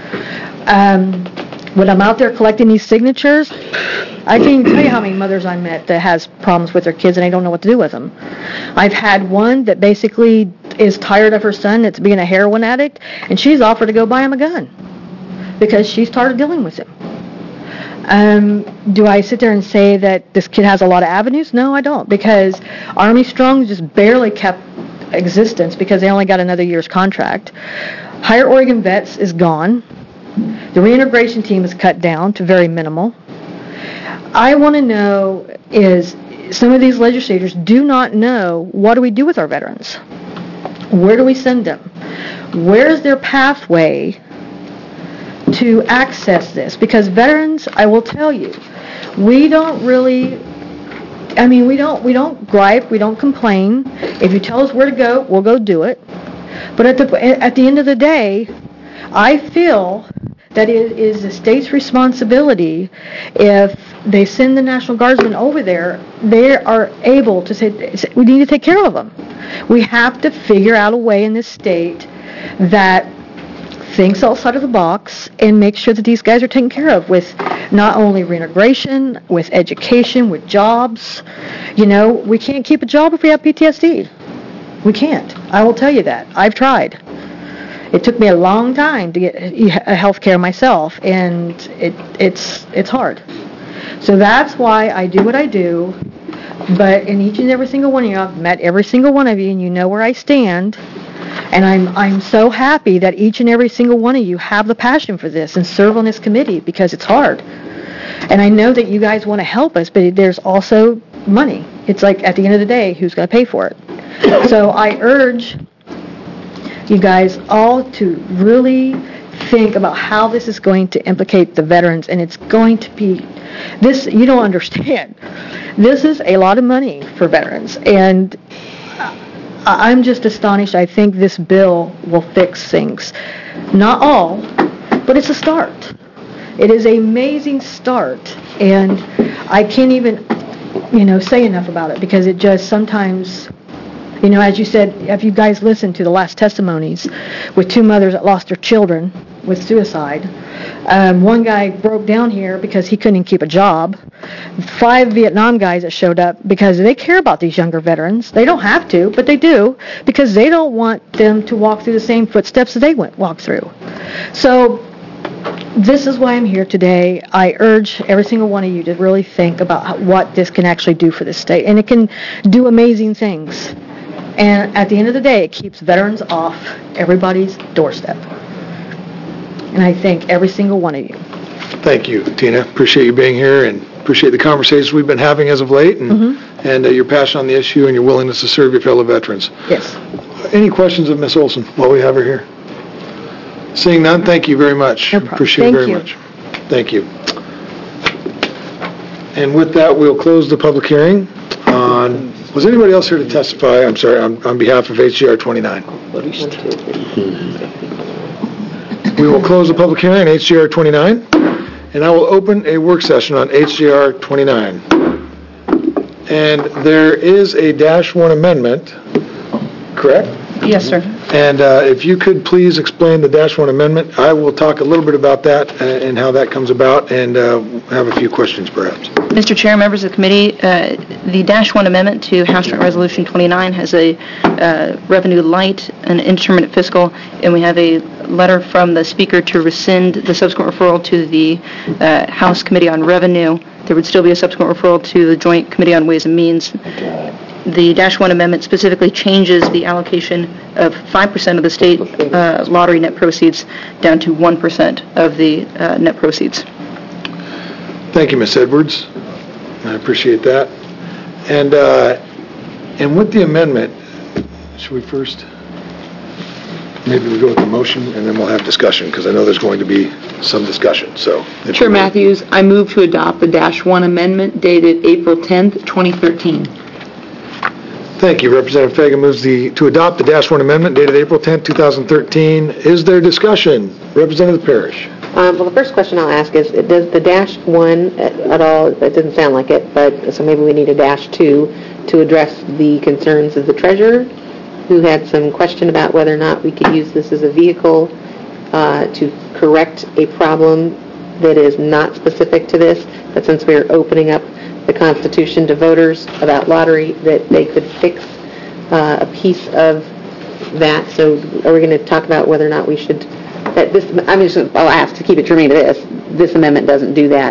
Um, when I'm out there collecting these signatures, I can't even tell you how many mothers I met that has problems with their kids and they don't know what to do with them. I've had one that basically is tired of her son that's being a heroin addict, and she's offered to go buy him a gun because she's tired of dealing with him. Um, do I sit there and say that this kid has a lot of avenues? No, I don't, because Army Strong just barely kept existence because they only got another year's contract. Higher Oregon Vets is gone. The reintegration team is cut down to very minimal. I want to know is some of these legislators do not know what do we do with our veterans? Where do we send them? Where is their pathway to access this? Because veterans, I will tell you, we don't really, I mean, we don't we don't gripe, we don't complain. If you tell us where to go, we'll go do it. But at the at the end of the day, I feel that it is the state's responsibility if they send the National Guardsmen over there, they are able to say, we need to take care of them. We have to figure out a way in this state that thinks outside of the box and make sure that these guys are taken care of with not only reintegration, with education, with jobs. You know, we can't keep a job if we have P T S D. We can't. I will tell you that. I've tried. It took me a long time to get health care myself, and it, it's it's hard. So that's why I do what I do. But in each and every single one of you, I've met every single one of you, and you know where I stand. And I'm I'm so happy that each and every single one of you have the passion for this and serve on this committee because it's hard. And I know that you guys want to help us, but there's also money. It's like at the end of the day, who's going to pay for it? So I urge you guys all to really think about how this is going to implicate the veterans, and it's going to be this. You don't understand. This is a lot of money for veterans, and I'm just astonished. I think this bill will fix things. Not all, but it's a start. It is an amazing start, and I can't even, you know, say enough about it because it just sometimes. You know, as you said, if you guys listened to the last testimonies with two mothers that lost their children with suicide, um, one guy broke down here because he couldn't keep a job. Five Vietnam guys that showed up because they care about these younger veterans. They don't have to, but they do because they don't want them to walk through the same footsteps that they went walk through. So this is why I'm here today. I urge every single one of you to really think about what this can actually do for this state, and it can do amazing things. And at the end of the day, it keeps veterans off everybody's doorstep. And I thank every single one of you. Thank you, Tina. Appreciate you being here and appreciate the conversations we've been having as of late and, mm-hmm. and uh, your passion on the issue and your willingness to serve your fellow veterans. Yes. Any questions of Miz Olson while we have her here? Seeing none, thank you very much. No problem. Appreciate thank it very you. much. Thank you. And with that, we'll close the public hearing on... Was anybody else here to testify? I'm sorry, on, on behalf of H J R twenty-nine. We will close the public hearing on H J R twenty-nine, and I will open a work session on H J R twenty-nine. And there is a dash one amendment, correct? Yes, sir. And uh, if you could please explain the dash one amendment, I will talk a little bit about that uh, and how that comes about, and uh, have a few questions perhaps. Mister Chair, members of the committee, uh, the dash one amendment to House Joint Resolution twenty-nine has a uh, revenue light and indeterminate fiscal, and we have a letter from the Speaker to rescind the subsequent referral to the uh, House Committee on Revenue. There would still be a subsequent referral to the Joint Committee on Ways and Means. the dash one amendment specifically changes the allocation of five percent of the state uh, lottery net proceeds down to one percent of the uh, net proceeds. Thank you, Miz Edwards. I appreciate that. And, uh, and with the amendment, should we first, maybe we go with the motion and then we'll have discussion, because I know there's going to be some discussion, so. if Chair we- Matthews, I move to adopt the dash one amendment dated April tenth, twenty thirteen. Thank you. Representative Fagan moves the, to adopt the dash one amendment dated April tenth, two thousand thirteen. Is there discussion? Representative Parrish. Um, Well, the first question I'll ask is, does the dash one at at all, it doesn't sound like it, but, so maybe we need a dash two to address the concerns of the treasurer, who had some question about whether or not we could use this as a vehicle uh, to correct a problem that is not specific to this, but since we are opening up the Constitution to voters about lottery, that they could fix uh, a piece of that. So are we going to talk about whether or not we should, that this, I'm just, I'll ask to keep it germane to this, this amendment doesn't do that.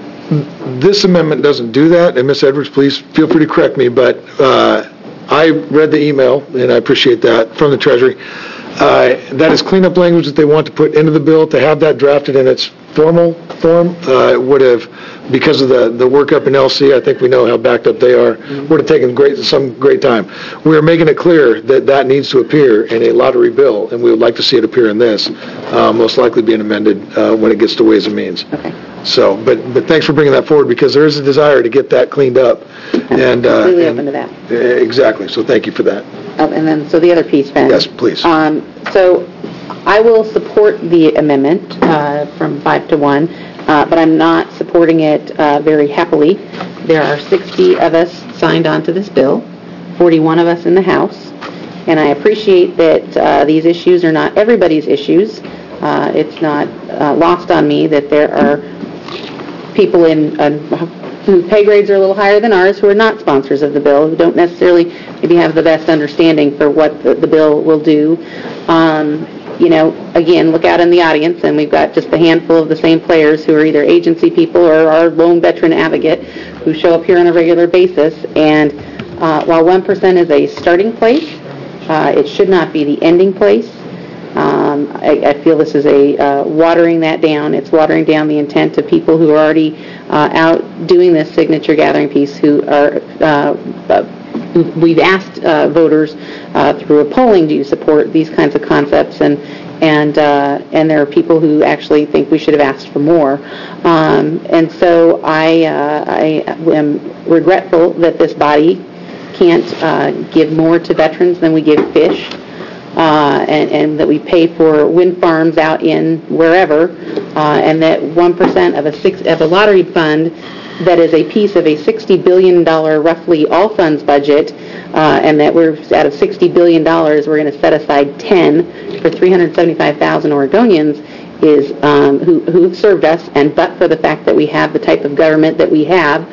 This amendment doesn't do that, and Miz Edwards, please feel free to correct me, but uh, I read the email, and I appreciate that, from the Treasury. Uh, That is cleanup language that they want to put into the bill. To have that drafted in its formal form uh, would have, because of the the work up in L C, I think we know how backed up they are, would have taken great some great time. We are making it clear that that needs to appear in a lottery bill, and we would like to see it appear in this, uh, most likely being amended uh, when it gets to Ways and Means. Okay. So, but but thanks for bringing that forward, because there is a desire to get that cleaned up. And uh, Completely and- open to that. uh, Exactly, so thank you for that. Oh, And then, so the other piece, Ben. Yes, please. Um, So I will support the amendment uh, from five to one, uh, but I'm not supporting it uh, very happily. There are sixty of us signed on to this bill, forty-one of us in the House, and I appreciate that uh, these issues are not everybody's issues. Uh, It's not uh, lost on me that there are people in, uh, whose pay grades are a little higher than ours who are not sponsors of the bill, who don't necessarily maybe have the best understanding for what the, the bill will do. Um, you know, again, look out in the audience, and we've got just a handful of the same players who are either agency people or our lone veteran advocate who show up here on a regular basis. And uh, while one percent is a starting place, uh, it should not be the ending place. Um, I, I feel this is a uh, watering that down. It's watering down the intent of people who are already uh, out doing this signature gathering piece, who are, uh, uh, we've asked uh, voters uh, through a polling, do you support these kinds of concepts? And and uh, and there are people who actually think we should have asked for more. Um, and so I, uh, I am regretful that this body can't uh, give more to veterans than we give fish. Uh, and, and that we pay for wind farms out in wherever, uh, and that one percent of a six of a lottery fund that is a piece of a sixty billion dollars roughly all funds budget, uh, and that we're out of sixty billion dollars we're going to set aside ten for three hundred seventy-five thousand Oregonians is um, who who have served us, and but for the fact that we have the type of government that we have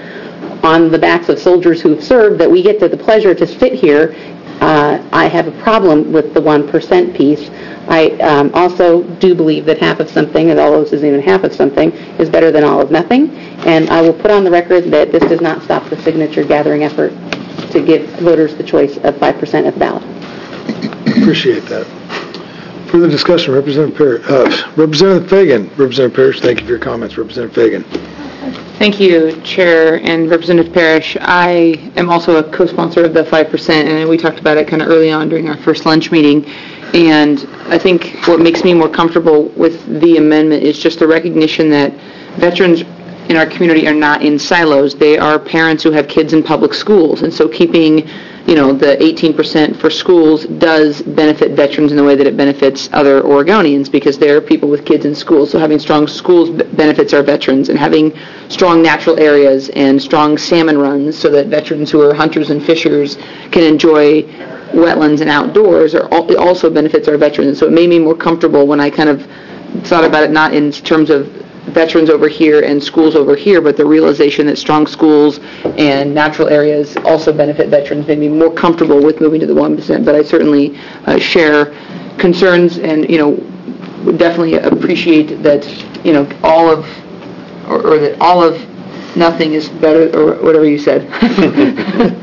on the backs of soldiers who have served, that we get to the pleasure to sit here. Uh, I have a problem with the one percent piece. I um, also do believe that half of something, and all of this isn't even half of something, is better than all of nothing. And I will put on the record that this does not stop the signature gathering effort to give voters the choice of five percent of the ballot. Appreciate that. Further discussion, Representative Parrish, uh, Representative Fagan. Representative Parrish, thank you for your comments. Representative Fagan. Thank you, Chair and Representative Parrish. I am also a co-sponsor of the five percent, and we talked about it kind of early on during our first lunch meeting. And I think what makes me more comfortable with the amendment is just the recognition that veterans in our community are not in silos. They are parents who have kids in public schools, and so keeping, you know, the eighteen percent for schools does benefit veterans in the way that it benefits other Oregonians, because they're people with kids in schools. So having strong schools benefits our veterans, and having strong natural areas and strong salmon runs so that veterans who are hunters and fishers can enjoy wetlands and outdoors are al- it also benefits our veterans. So it made me more comfortable when I kind of thought about it not in terms of veterans over here and schools over here, but the realization that strong schools and natural areas also benefit veterans made me more comfortable with moving to the one percent. But I certainly uh, share concerns, and, you know, would definitely appreciate that, you know, all of, or, or that all of nothing is better, or whatever you said.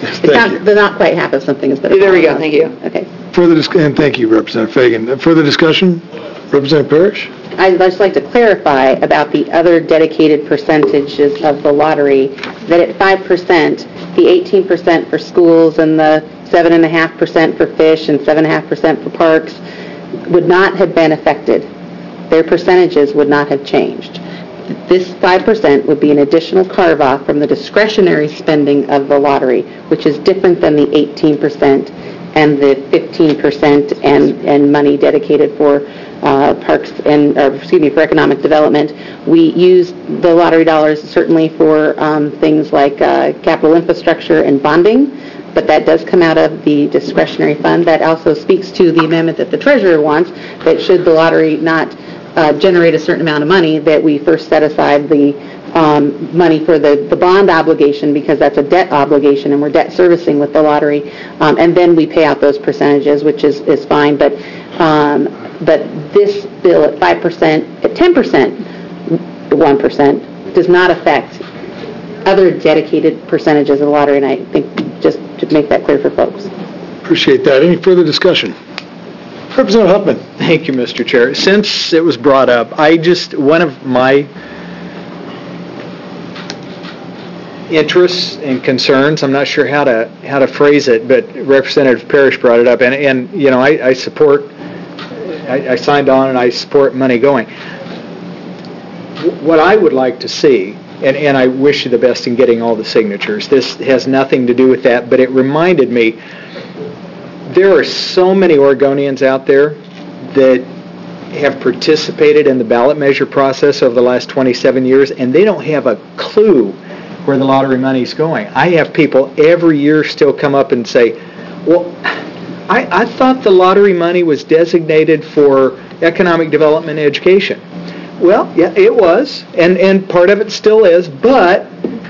It's Thank not, you. they're not quite half of something instead of... There we go, all. thank you. Okay. Further, dis- and thank you, Representative Fagan. Further discussion? Representative Parrish? I'd just like to clarify about the other dedicated percentages of the lottery, that at five percent, the eighteen percent for schools and the seven point five percent for fish and seven point five percent for parks would not have been affected. Their percentages would not have changed. This five percent would be an additional carve-off from the discretionary spending of the lottery, which is different than the eighteen percent and the fifteen percent and, and money dedicated for uh, parks and, or, excuse me, for economic development. We use the lottery dollars certainly for um, things like uh, capital infrastructure and bonding, but that does come out of the discretionary fund. That also speaks to the amendment that the treasurer wants, that should the lottery not uh, generate a certain amount of money, that we first set aside the um, money for the, the bond obligation, because that's a debt obligation and we're debt servicing with the lottery, um, and then we pay out those percentages, which is, is fine. But um, but this bill at five percent, at ten percent, one percent, does not affect other dedicated percentages of the lottery, and I think just to make that clear for folks. Appreciate that. Any further discussion? Representative Huffman. Thank you, Mister Chair. Since it was brought up, I just, one of my interests and concerns, I'm not sure how to how to phrase it, but Representative Parrish brought it up, and, and you know, I, I support, I, I signed on and I support money going. What I would like to see, and, and I wish you the best in getting all the signatures, this has nothing to do with that, but it reminded me, there are so many Oregonians out there that have participated in the ballot measure process over the last twenty-seven years, and they don't have a clue where the lottery money is going. I have people every year still come up and say, well, I, I thought the lottery money was designated for economic development and education. Well, yeah, it was, and, and part of it still is, but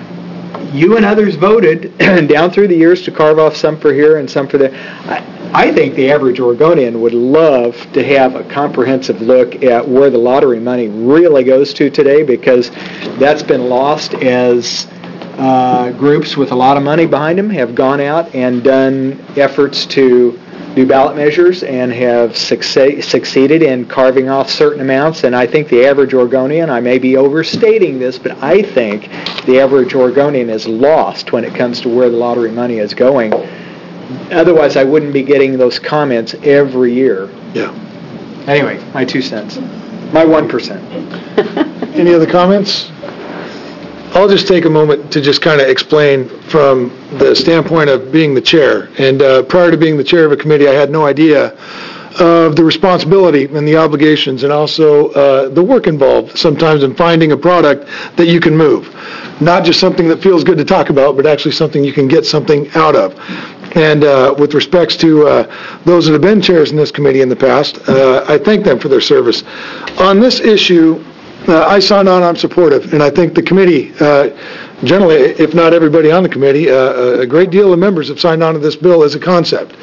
you and others voted down through the years to carve off some for here and some for there. I, I think the average Oregonian would love to have a comprehensive look at where the lottery money really goes to today, because that's been lost as uh, groups with a lot of money behind them have gone out and done efforts to do ballot measures and have succe- succeeded in carving off certain amounts. And I think the average Oregonian, I may be overstating this, but I think the average Oregonian is lost when it comes to where the lottery money is going. Otherwise, I wouldn't be getting those comments every year. Yeah. Anyway, my two cents. My one percent. Any other comments? I'll just take a moment to just kind of explain from the standpoint of being the chair. And uh, prior to being the chair of a committee, I had no idea of the responsibility and the obligations and also uh, the work involved sometimes in finding a product that you can move. Not just something that feels good to talk about, but actually something you can get something out of. And uh, with respects to uh, those that have been chairs in this committee in the past, uh, I thank them for their service. On this issue, uh, I signed on, I'm supportive, and I think the committee, uh, generally, if not everybody on the committee, uh, a great deal of members have signed on to this bill as a concept.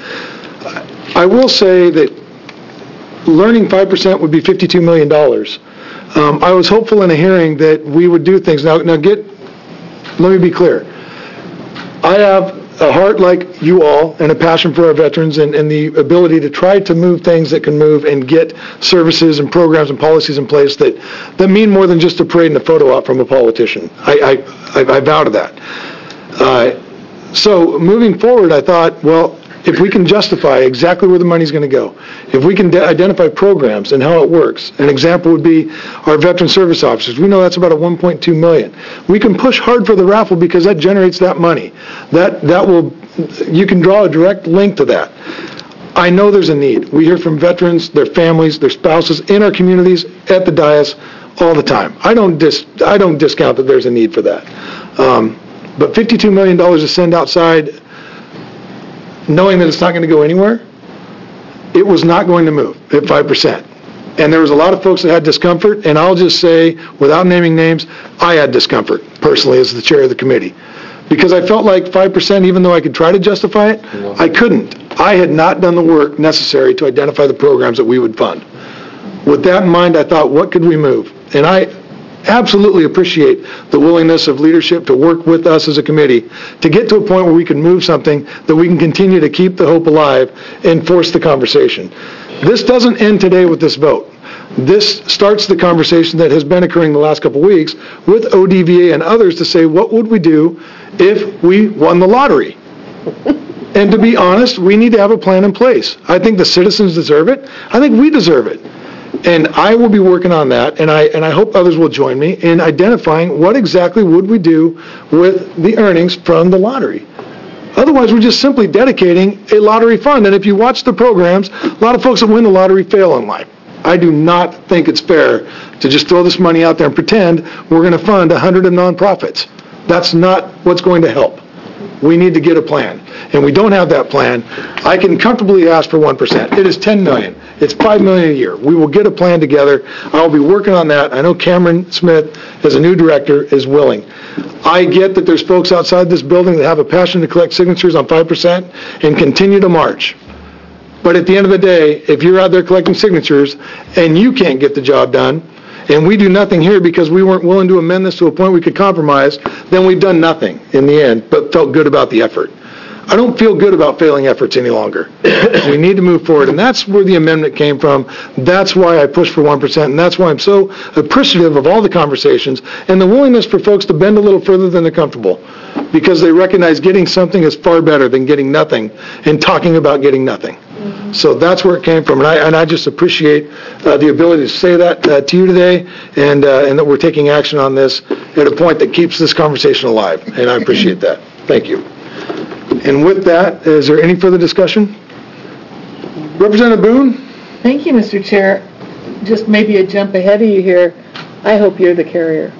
I will say that learning five percent would be fifty-two million dollars. Um, I was hopeful in a hearing that we would do things. Now, now get, let me be clear. I have a heart like you all and a passion for our veterans and, and the ability to try to move things that can move and get services and programs and policies in place that, that mean more than just a parade and a photo op from a politician. I, I, I, I vow to that. Uh, so moving forward, I thought, well, if we can justify exactly where the money's going to go, if we can de- identify programs and how it works, an example would be our veteran service officers. We know that's about a one point two million dollars. We can push hard for the raffle because that generates that money. That that will, you can draw a direct link to that. I know there's a need. We hear from veterans, their families, their spouses in our communities at the dais all the time. I don't dis, I don't discount that there's a need for that. Um, but fifty-two million dollars to send outside, knowing that it's not going to go anywhere, it was not going to move at five percent. And there was a lot of folks that had discomfort, and I'll just say, without naming names, I had discomfort, personally, as the chair of the committee. Because I felt like five percent, even though I could try to justify it, I couldn't. I had not done the work necessary to identify the programs that we would fund. With that in mind, I thought, what could we move? And I, absolutely appreciate the willingness of leadership to work with us as a committee to get to a point where we can move something that we can continue to keep the hope alive and force the conversation. This doesn't end today with this vote. This starts the conversation that has been occurring the last couple of weeks with O D V A and others to say, what would we do if we won the lottery? And to be honest, we need to have a plan in place. I think the citizens deserve it. I think we deserve it. And I will be working on that, and I and I hope others will join me in identifying what exactly would we do with the earnings from the lottery. Otherwise, we're just simply dedicating a lottery fund. And if you watch the programs, a lot of folks that win the lottery fail in life. I do not think it's fair to just throw this money out there and pretend we're going to fund one hundred of nonprofits. That's not what's going to help. We need to get a plan, and we don't have that plan. I can comfortably ask for one percent. It is ten million dollars. It's five million dollars a year. We will get a plan together. I'll be working on that. I know Cameron Smith, as a new director, is willing. I get that there's folks outside this building that have a passion to collect signatures on five percent and continue to march. But at the end of the day, if you're out there collecting signatures and you can't get the job done, and we do nothing here because we weren't willing to amend this to a point we could compromise, then we've done nothing in the end, but felt good about the effort. I don't feel good about failing efforts any longer. We need to move forward, and that's where the amendment came from. That's why I pushed for one percent, and that's why I'm so appreciative of all the conversations and the willingness for folks to bend a little further than they're comfortable, because they recognize getting something is far better than getting nothing and talking about getting nothing. So that's where it came from, and I, and I just appreciate uh, the ability to say that uh, to you today, and, uh, and that we're taking action on this at a point that keeps this conversation alive, and I appreciate that. Thank you. And with that, is there any further discussion? Representative Boone? Thank you, Mister Chair. Just maybe a jump ahead of you here. I hope you're the carrier.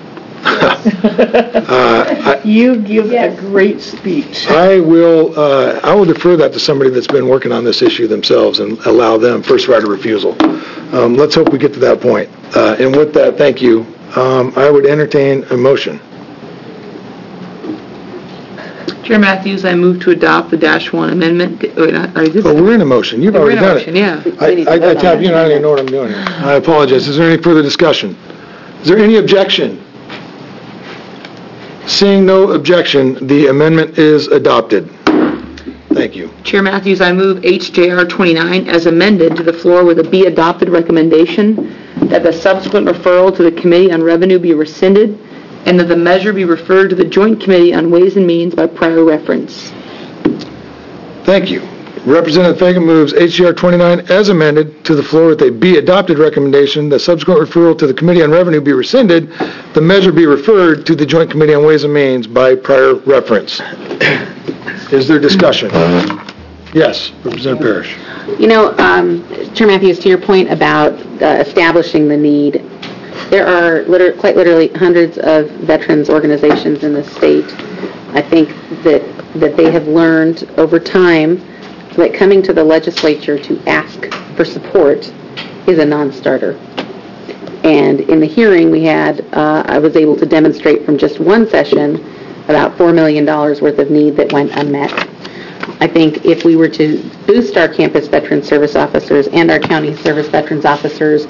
uh, I, you give yes. a great speech. I will uh, I will defer that to somebody that's been working on this issue themselves and allow them first right of refusal. Um, let's hope we get to that point. Uh, and with that, thank you. Um, I would entertain a motion. Chair Matthews, I move to adopt the dash one amendment. Wait, I- I just- Oh, we're in a motion. You've We're already in a done motion, it. yeah. I, I, I tap you and I don't even know what I'm doing here. I apologize. Is there any further discussion? Is there any objection? Seeing no objection, the amendment is adopted. Thank you. Chair Matthews, I move H J R twenty-nine as amended to the floor with a be adopted recommendation that the subsequent referral to the Committee on Revenue be rescinded and that the measure be referred to the Joint Committee on Ways and Means by prior reference. Thank you. Representative Fagan moves H J R twenty-nine as amended to the floor with a be adopted recommendation. The subsequent referral to the Committee on Revenue be rescinded. The measure be referred to the Joint Committee on Ways and Means by prior reference. Is there discussion? Yes, Representative Parrish. You know, um, Chair Matthews, to your point about uh, establishing the need, there are liter- quite literally hundreds of veterans organizations in the state. I think that that they have learned over time that coming to the legislature to ask for support is a non-starter. And in the hearing we had, uh, I was able to demonstrate from just one session about four million dollars worth of need that went unmet. I think if we were to boost our campus veteran service officers and our county service veterans officers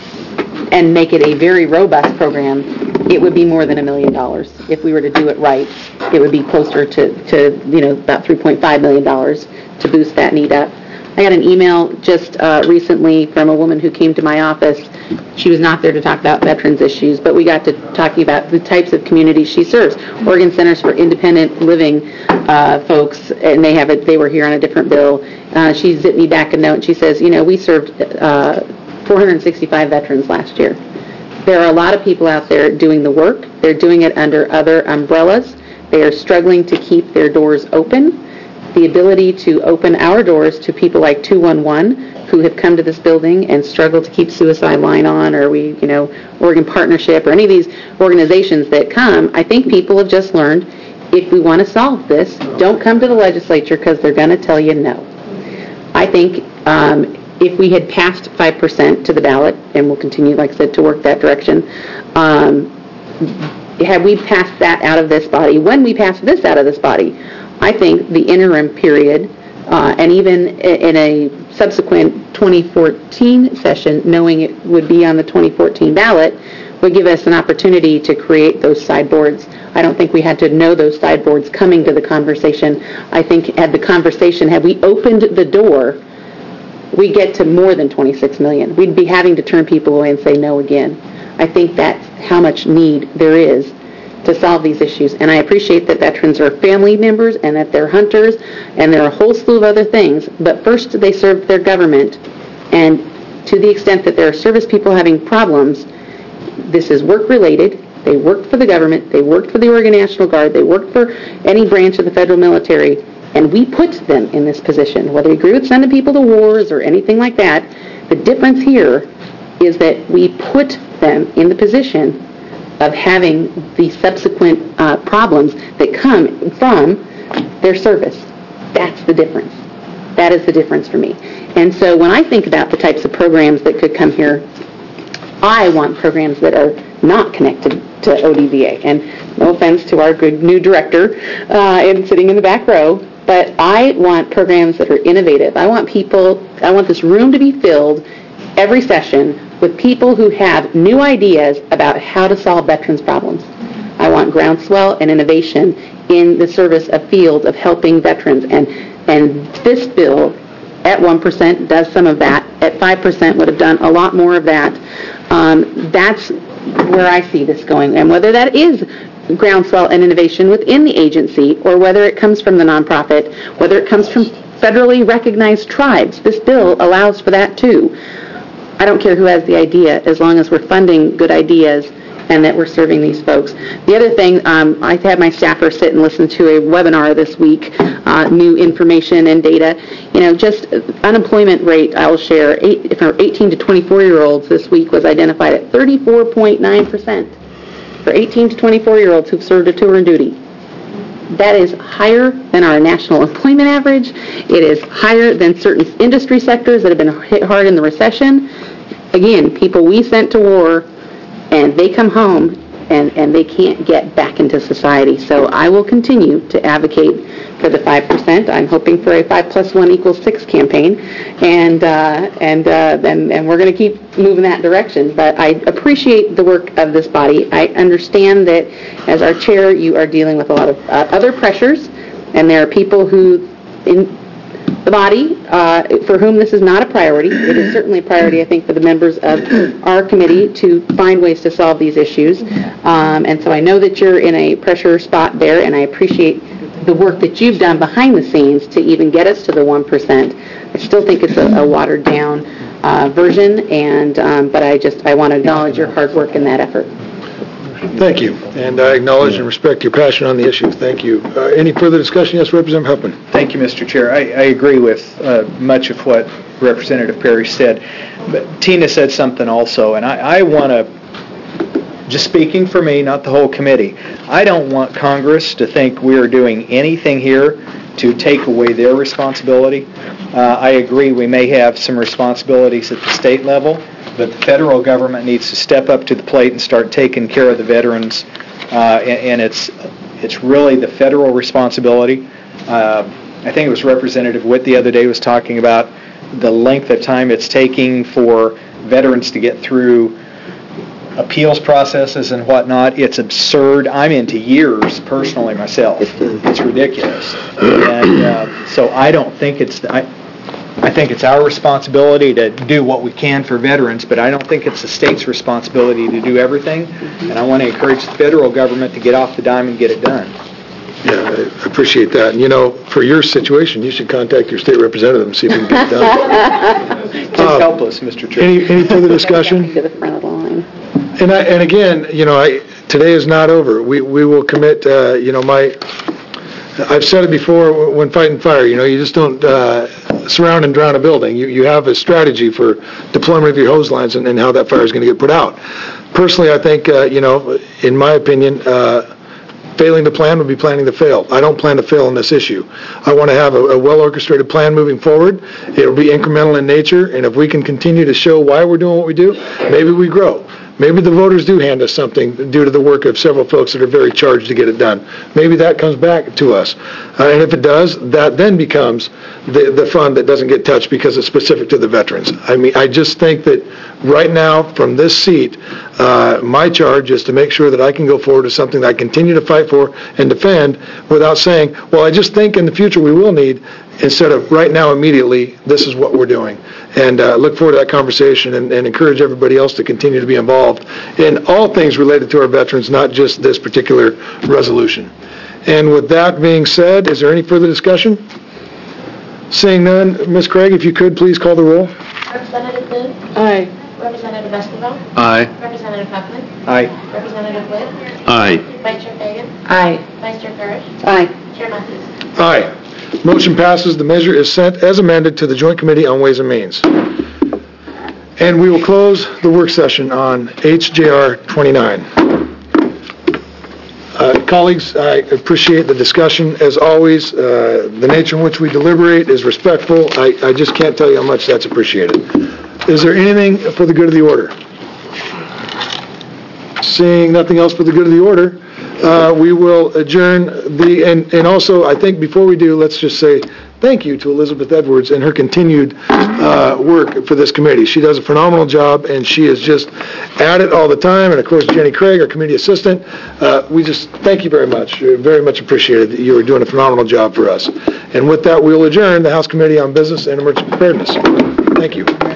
and make it a very robust program, it would be more than a million dollars. If we were to do it right, it would be closer to, to you know, about three point five million dollars to boost that need up. I got an email just uh, recently from a woman who came to my office. She was not there to talk about veterans issues, but we got to talking about the types of communities she serves. Oregon Centers for Independent Living uh, folks, and they have a, they were here on a different bill. Uh, she zipped me back a note, and she says, you know, we served uh, four hundred sixty-five veterans last year. There are a lot of people out there doing the work. They're doing it under other umbrellas. They are struggling to keep their doors open. The ability to open our doors to people like two one one who have come to this building and struggle to keep Suicide Line on, or we, you know, Oregon Partnership, or any of these organizations that come, I think people have just learned, if we want to solve this, don't come to the legislature because they're going to tell you no. I think um, if we had passed five percent to the ballot, and we'll continue, like I said, to work that direction, um, had we passed that out of this body, when we passed this out of this body, I think the interim period, uh, and even in a subsequent twenty fourteen session, knowing it would be on the twenty fourteen ballot, would give us an opportunity to create those sideboards. I don't think we had to know those sideboards coming to the conversation. I think had the conversation, had we opened the door, we get to more than twenty-six million. We'd be having to turn people away and say no again. I think that's how much need there is to solve these issues. And I appreciate that veterans are family members and that they're hunters and there are a whole slew of other things. But first they serve their government. And to the extent that there are service people having problems, this is work-related. They worked for the government. They worked for the Oregon National Guard. They worked for any branch of the federal military. And we put them in this position. Whether you agree with sending people to wars or anything like that, the difference here is that we put them in the position of having the subsequent uh, problems that come from their service. That's the difference. That is the difference for me. And so when I think about the types of programs that could come here, I want programs that are not connected to O D V A. And no offense to our good new director uh, and sitting in the back row, but I want programs that are innovative. I want people, I want this room to be filled every session with people who have new ideas about how to solve veterans' problems. I want groundswell and innovation in the service of fields of helping veterans. And, and this bill at one percent does some of that. At five percent would have done a lot more of that. Um, that's where I see this going. And whether that is groundswell and innovation within the agency or whether it comes from the nonprofit, whether it comes from federally recognized tribes, this bill allows for that too. I don't care who has the idea as long as we're funding good ideas and that we're serving these folks. The other thing, um, I had my staffer sit and listen to a webinar this week, uh, new information and data. You know, just unemployment rate, I'll share, eight, for eighteen to twenty-four-year-olds this week was identified at thirty-four point nine percent for eighteen to twenty-four-year-olds who've served a tour and duty. That is higher than our national employment average. It is higher than certain industry sectors that have been hit hard in the recession. Again, people we sent to war, and they come home, and, and they can't get back into society. So I will continue to advocate for the five percent. I'm hoping for a five plus one equals six campaign, and uh, and, uh, and and we're going to keep moving that direction. But I appreciate the work of this body. I understand that as our chair, you are dealing with a lot of uh, other pressures, and there are people who in the body uh, for whom this is not a priority. It is certainly a priority, I think, for the members of our committee to find ways to solve these issues. Um, and so I know that you're in a pressure spot there, and I appreciate the work that you've done behind the scenes to even get us to the one percent. I still think it's a, a watered-down uh, version, and um, but I just I want to acknowledge your hard work in that effort. Thank you, and I acknowledge and respect your passion on the issue. Thank you. Uh, any further discussion? Yes, Representative Huffman. Thank you, Mister Chair. I, I agree with uh, much of what Representative Perry said, but Tina said something also, and I, I want to, just speaking for me, not the whole committee, I don't want Congress to think we are doing anything here to take away their responsibility. Uh, I agree we may have some responsibilities at the state level, but the federal government needs to step up to the plate and start taking care of the veterans, uh, and, and it's it's really the federal responsibility. Uh, I think it was Representative Witt the other day was talking about the length of time it's taking for veterans to get through appeals processes and whatnot. It's absurd. I'm into years personally myself. It's ridiculous. And uh, so I don't think it's... I, I think it's our responsibility to do what we can for veterans, but I don't think it's the state's responsibility to do everything. And I want to encourage the federal government to get off the dime and get it done. Yeah, I appreciate that. And, you know, for your situation, you should contact your state representative and see if we can get it done. Please uh, help us, Mister Chair. Any, any further discussion? To the front of the line. And, I, and again, you know, I, today is not over. We, we will commit, uh, you know, my... I've said it before when fighting fire, you know, you just don't uh, surround and drown a building. You, you have a strategy for deployment of your hose lines and, and how that fire is going to get put out. Personally, I think, uh, you know, in my opinion, uh, failing to plan would be planning to fail. I don't plan to fail on this issue. I want to have a, a well-orchestrated plan moving forward. It will be incremental in nature, and if we can continue to show why we're doing what we do, maybe we grow. Maybe the voters do hand us something due to the work of several folks that are very charged to get it done. Maybe that comes back to us. Uh, and if it does, that then becomes the, the fund that doesn't get touched because it's specific to the veterans. I mean, I just think that right now, from this seat, uh, my charge is to make sure that I can go forward to something that I continue to fight for and defend without saying, well, I just think in the future we will need, instead of right now, immediately, this is what we're doing. And uh, look forward to that conversation and, and encourage everybody else to continue to be involved in all things related to our veterans, not just this particular resolution. And with that being said, is there any further discussion? Seeing none, Miz Craig, if you could, please call the roll. Representative Booth? Aye. Representative Escobar? Aye. Representative Huffman? Aye. Representative Witt? Aye. Vice Chair Fagan? Aye. Vice Chair Parrish? Aye. Chair Matthews? Aye. Motion passes. The measure is sent as amended to the Joint Committee on Ways and Means. And we will close the work session on H J R twenty-nine. Uh, Colleagues, I appreciate the discussion. As always, uh, the nature in which we deliberate is respectful. I I just can't tell you how much that's appreciated. Is there anything for the good of the order? Seeing nothing else for the good of the order, uh, we will adjourn the, and, and also, I think before we do, let's just say thank you to Elizabeth Edwards and her continued uh, work for this committee. She does a phenomenal job, and she is just at it all the time. And of course, Jenny Craig, our committee assistant, uh, we just thank you very much. You're very much appreciated. You are doing a phenomenal job for us. And with that, we'll adjourn the House Committee on Business and Emergency Preparedness. Thank you.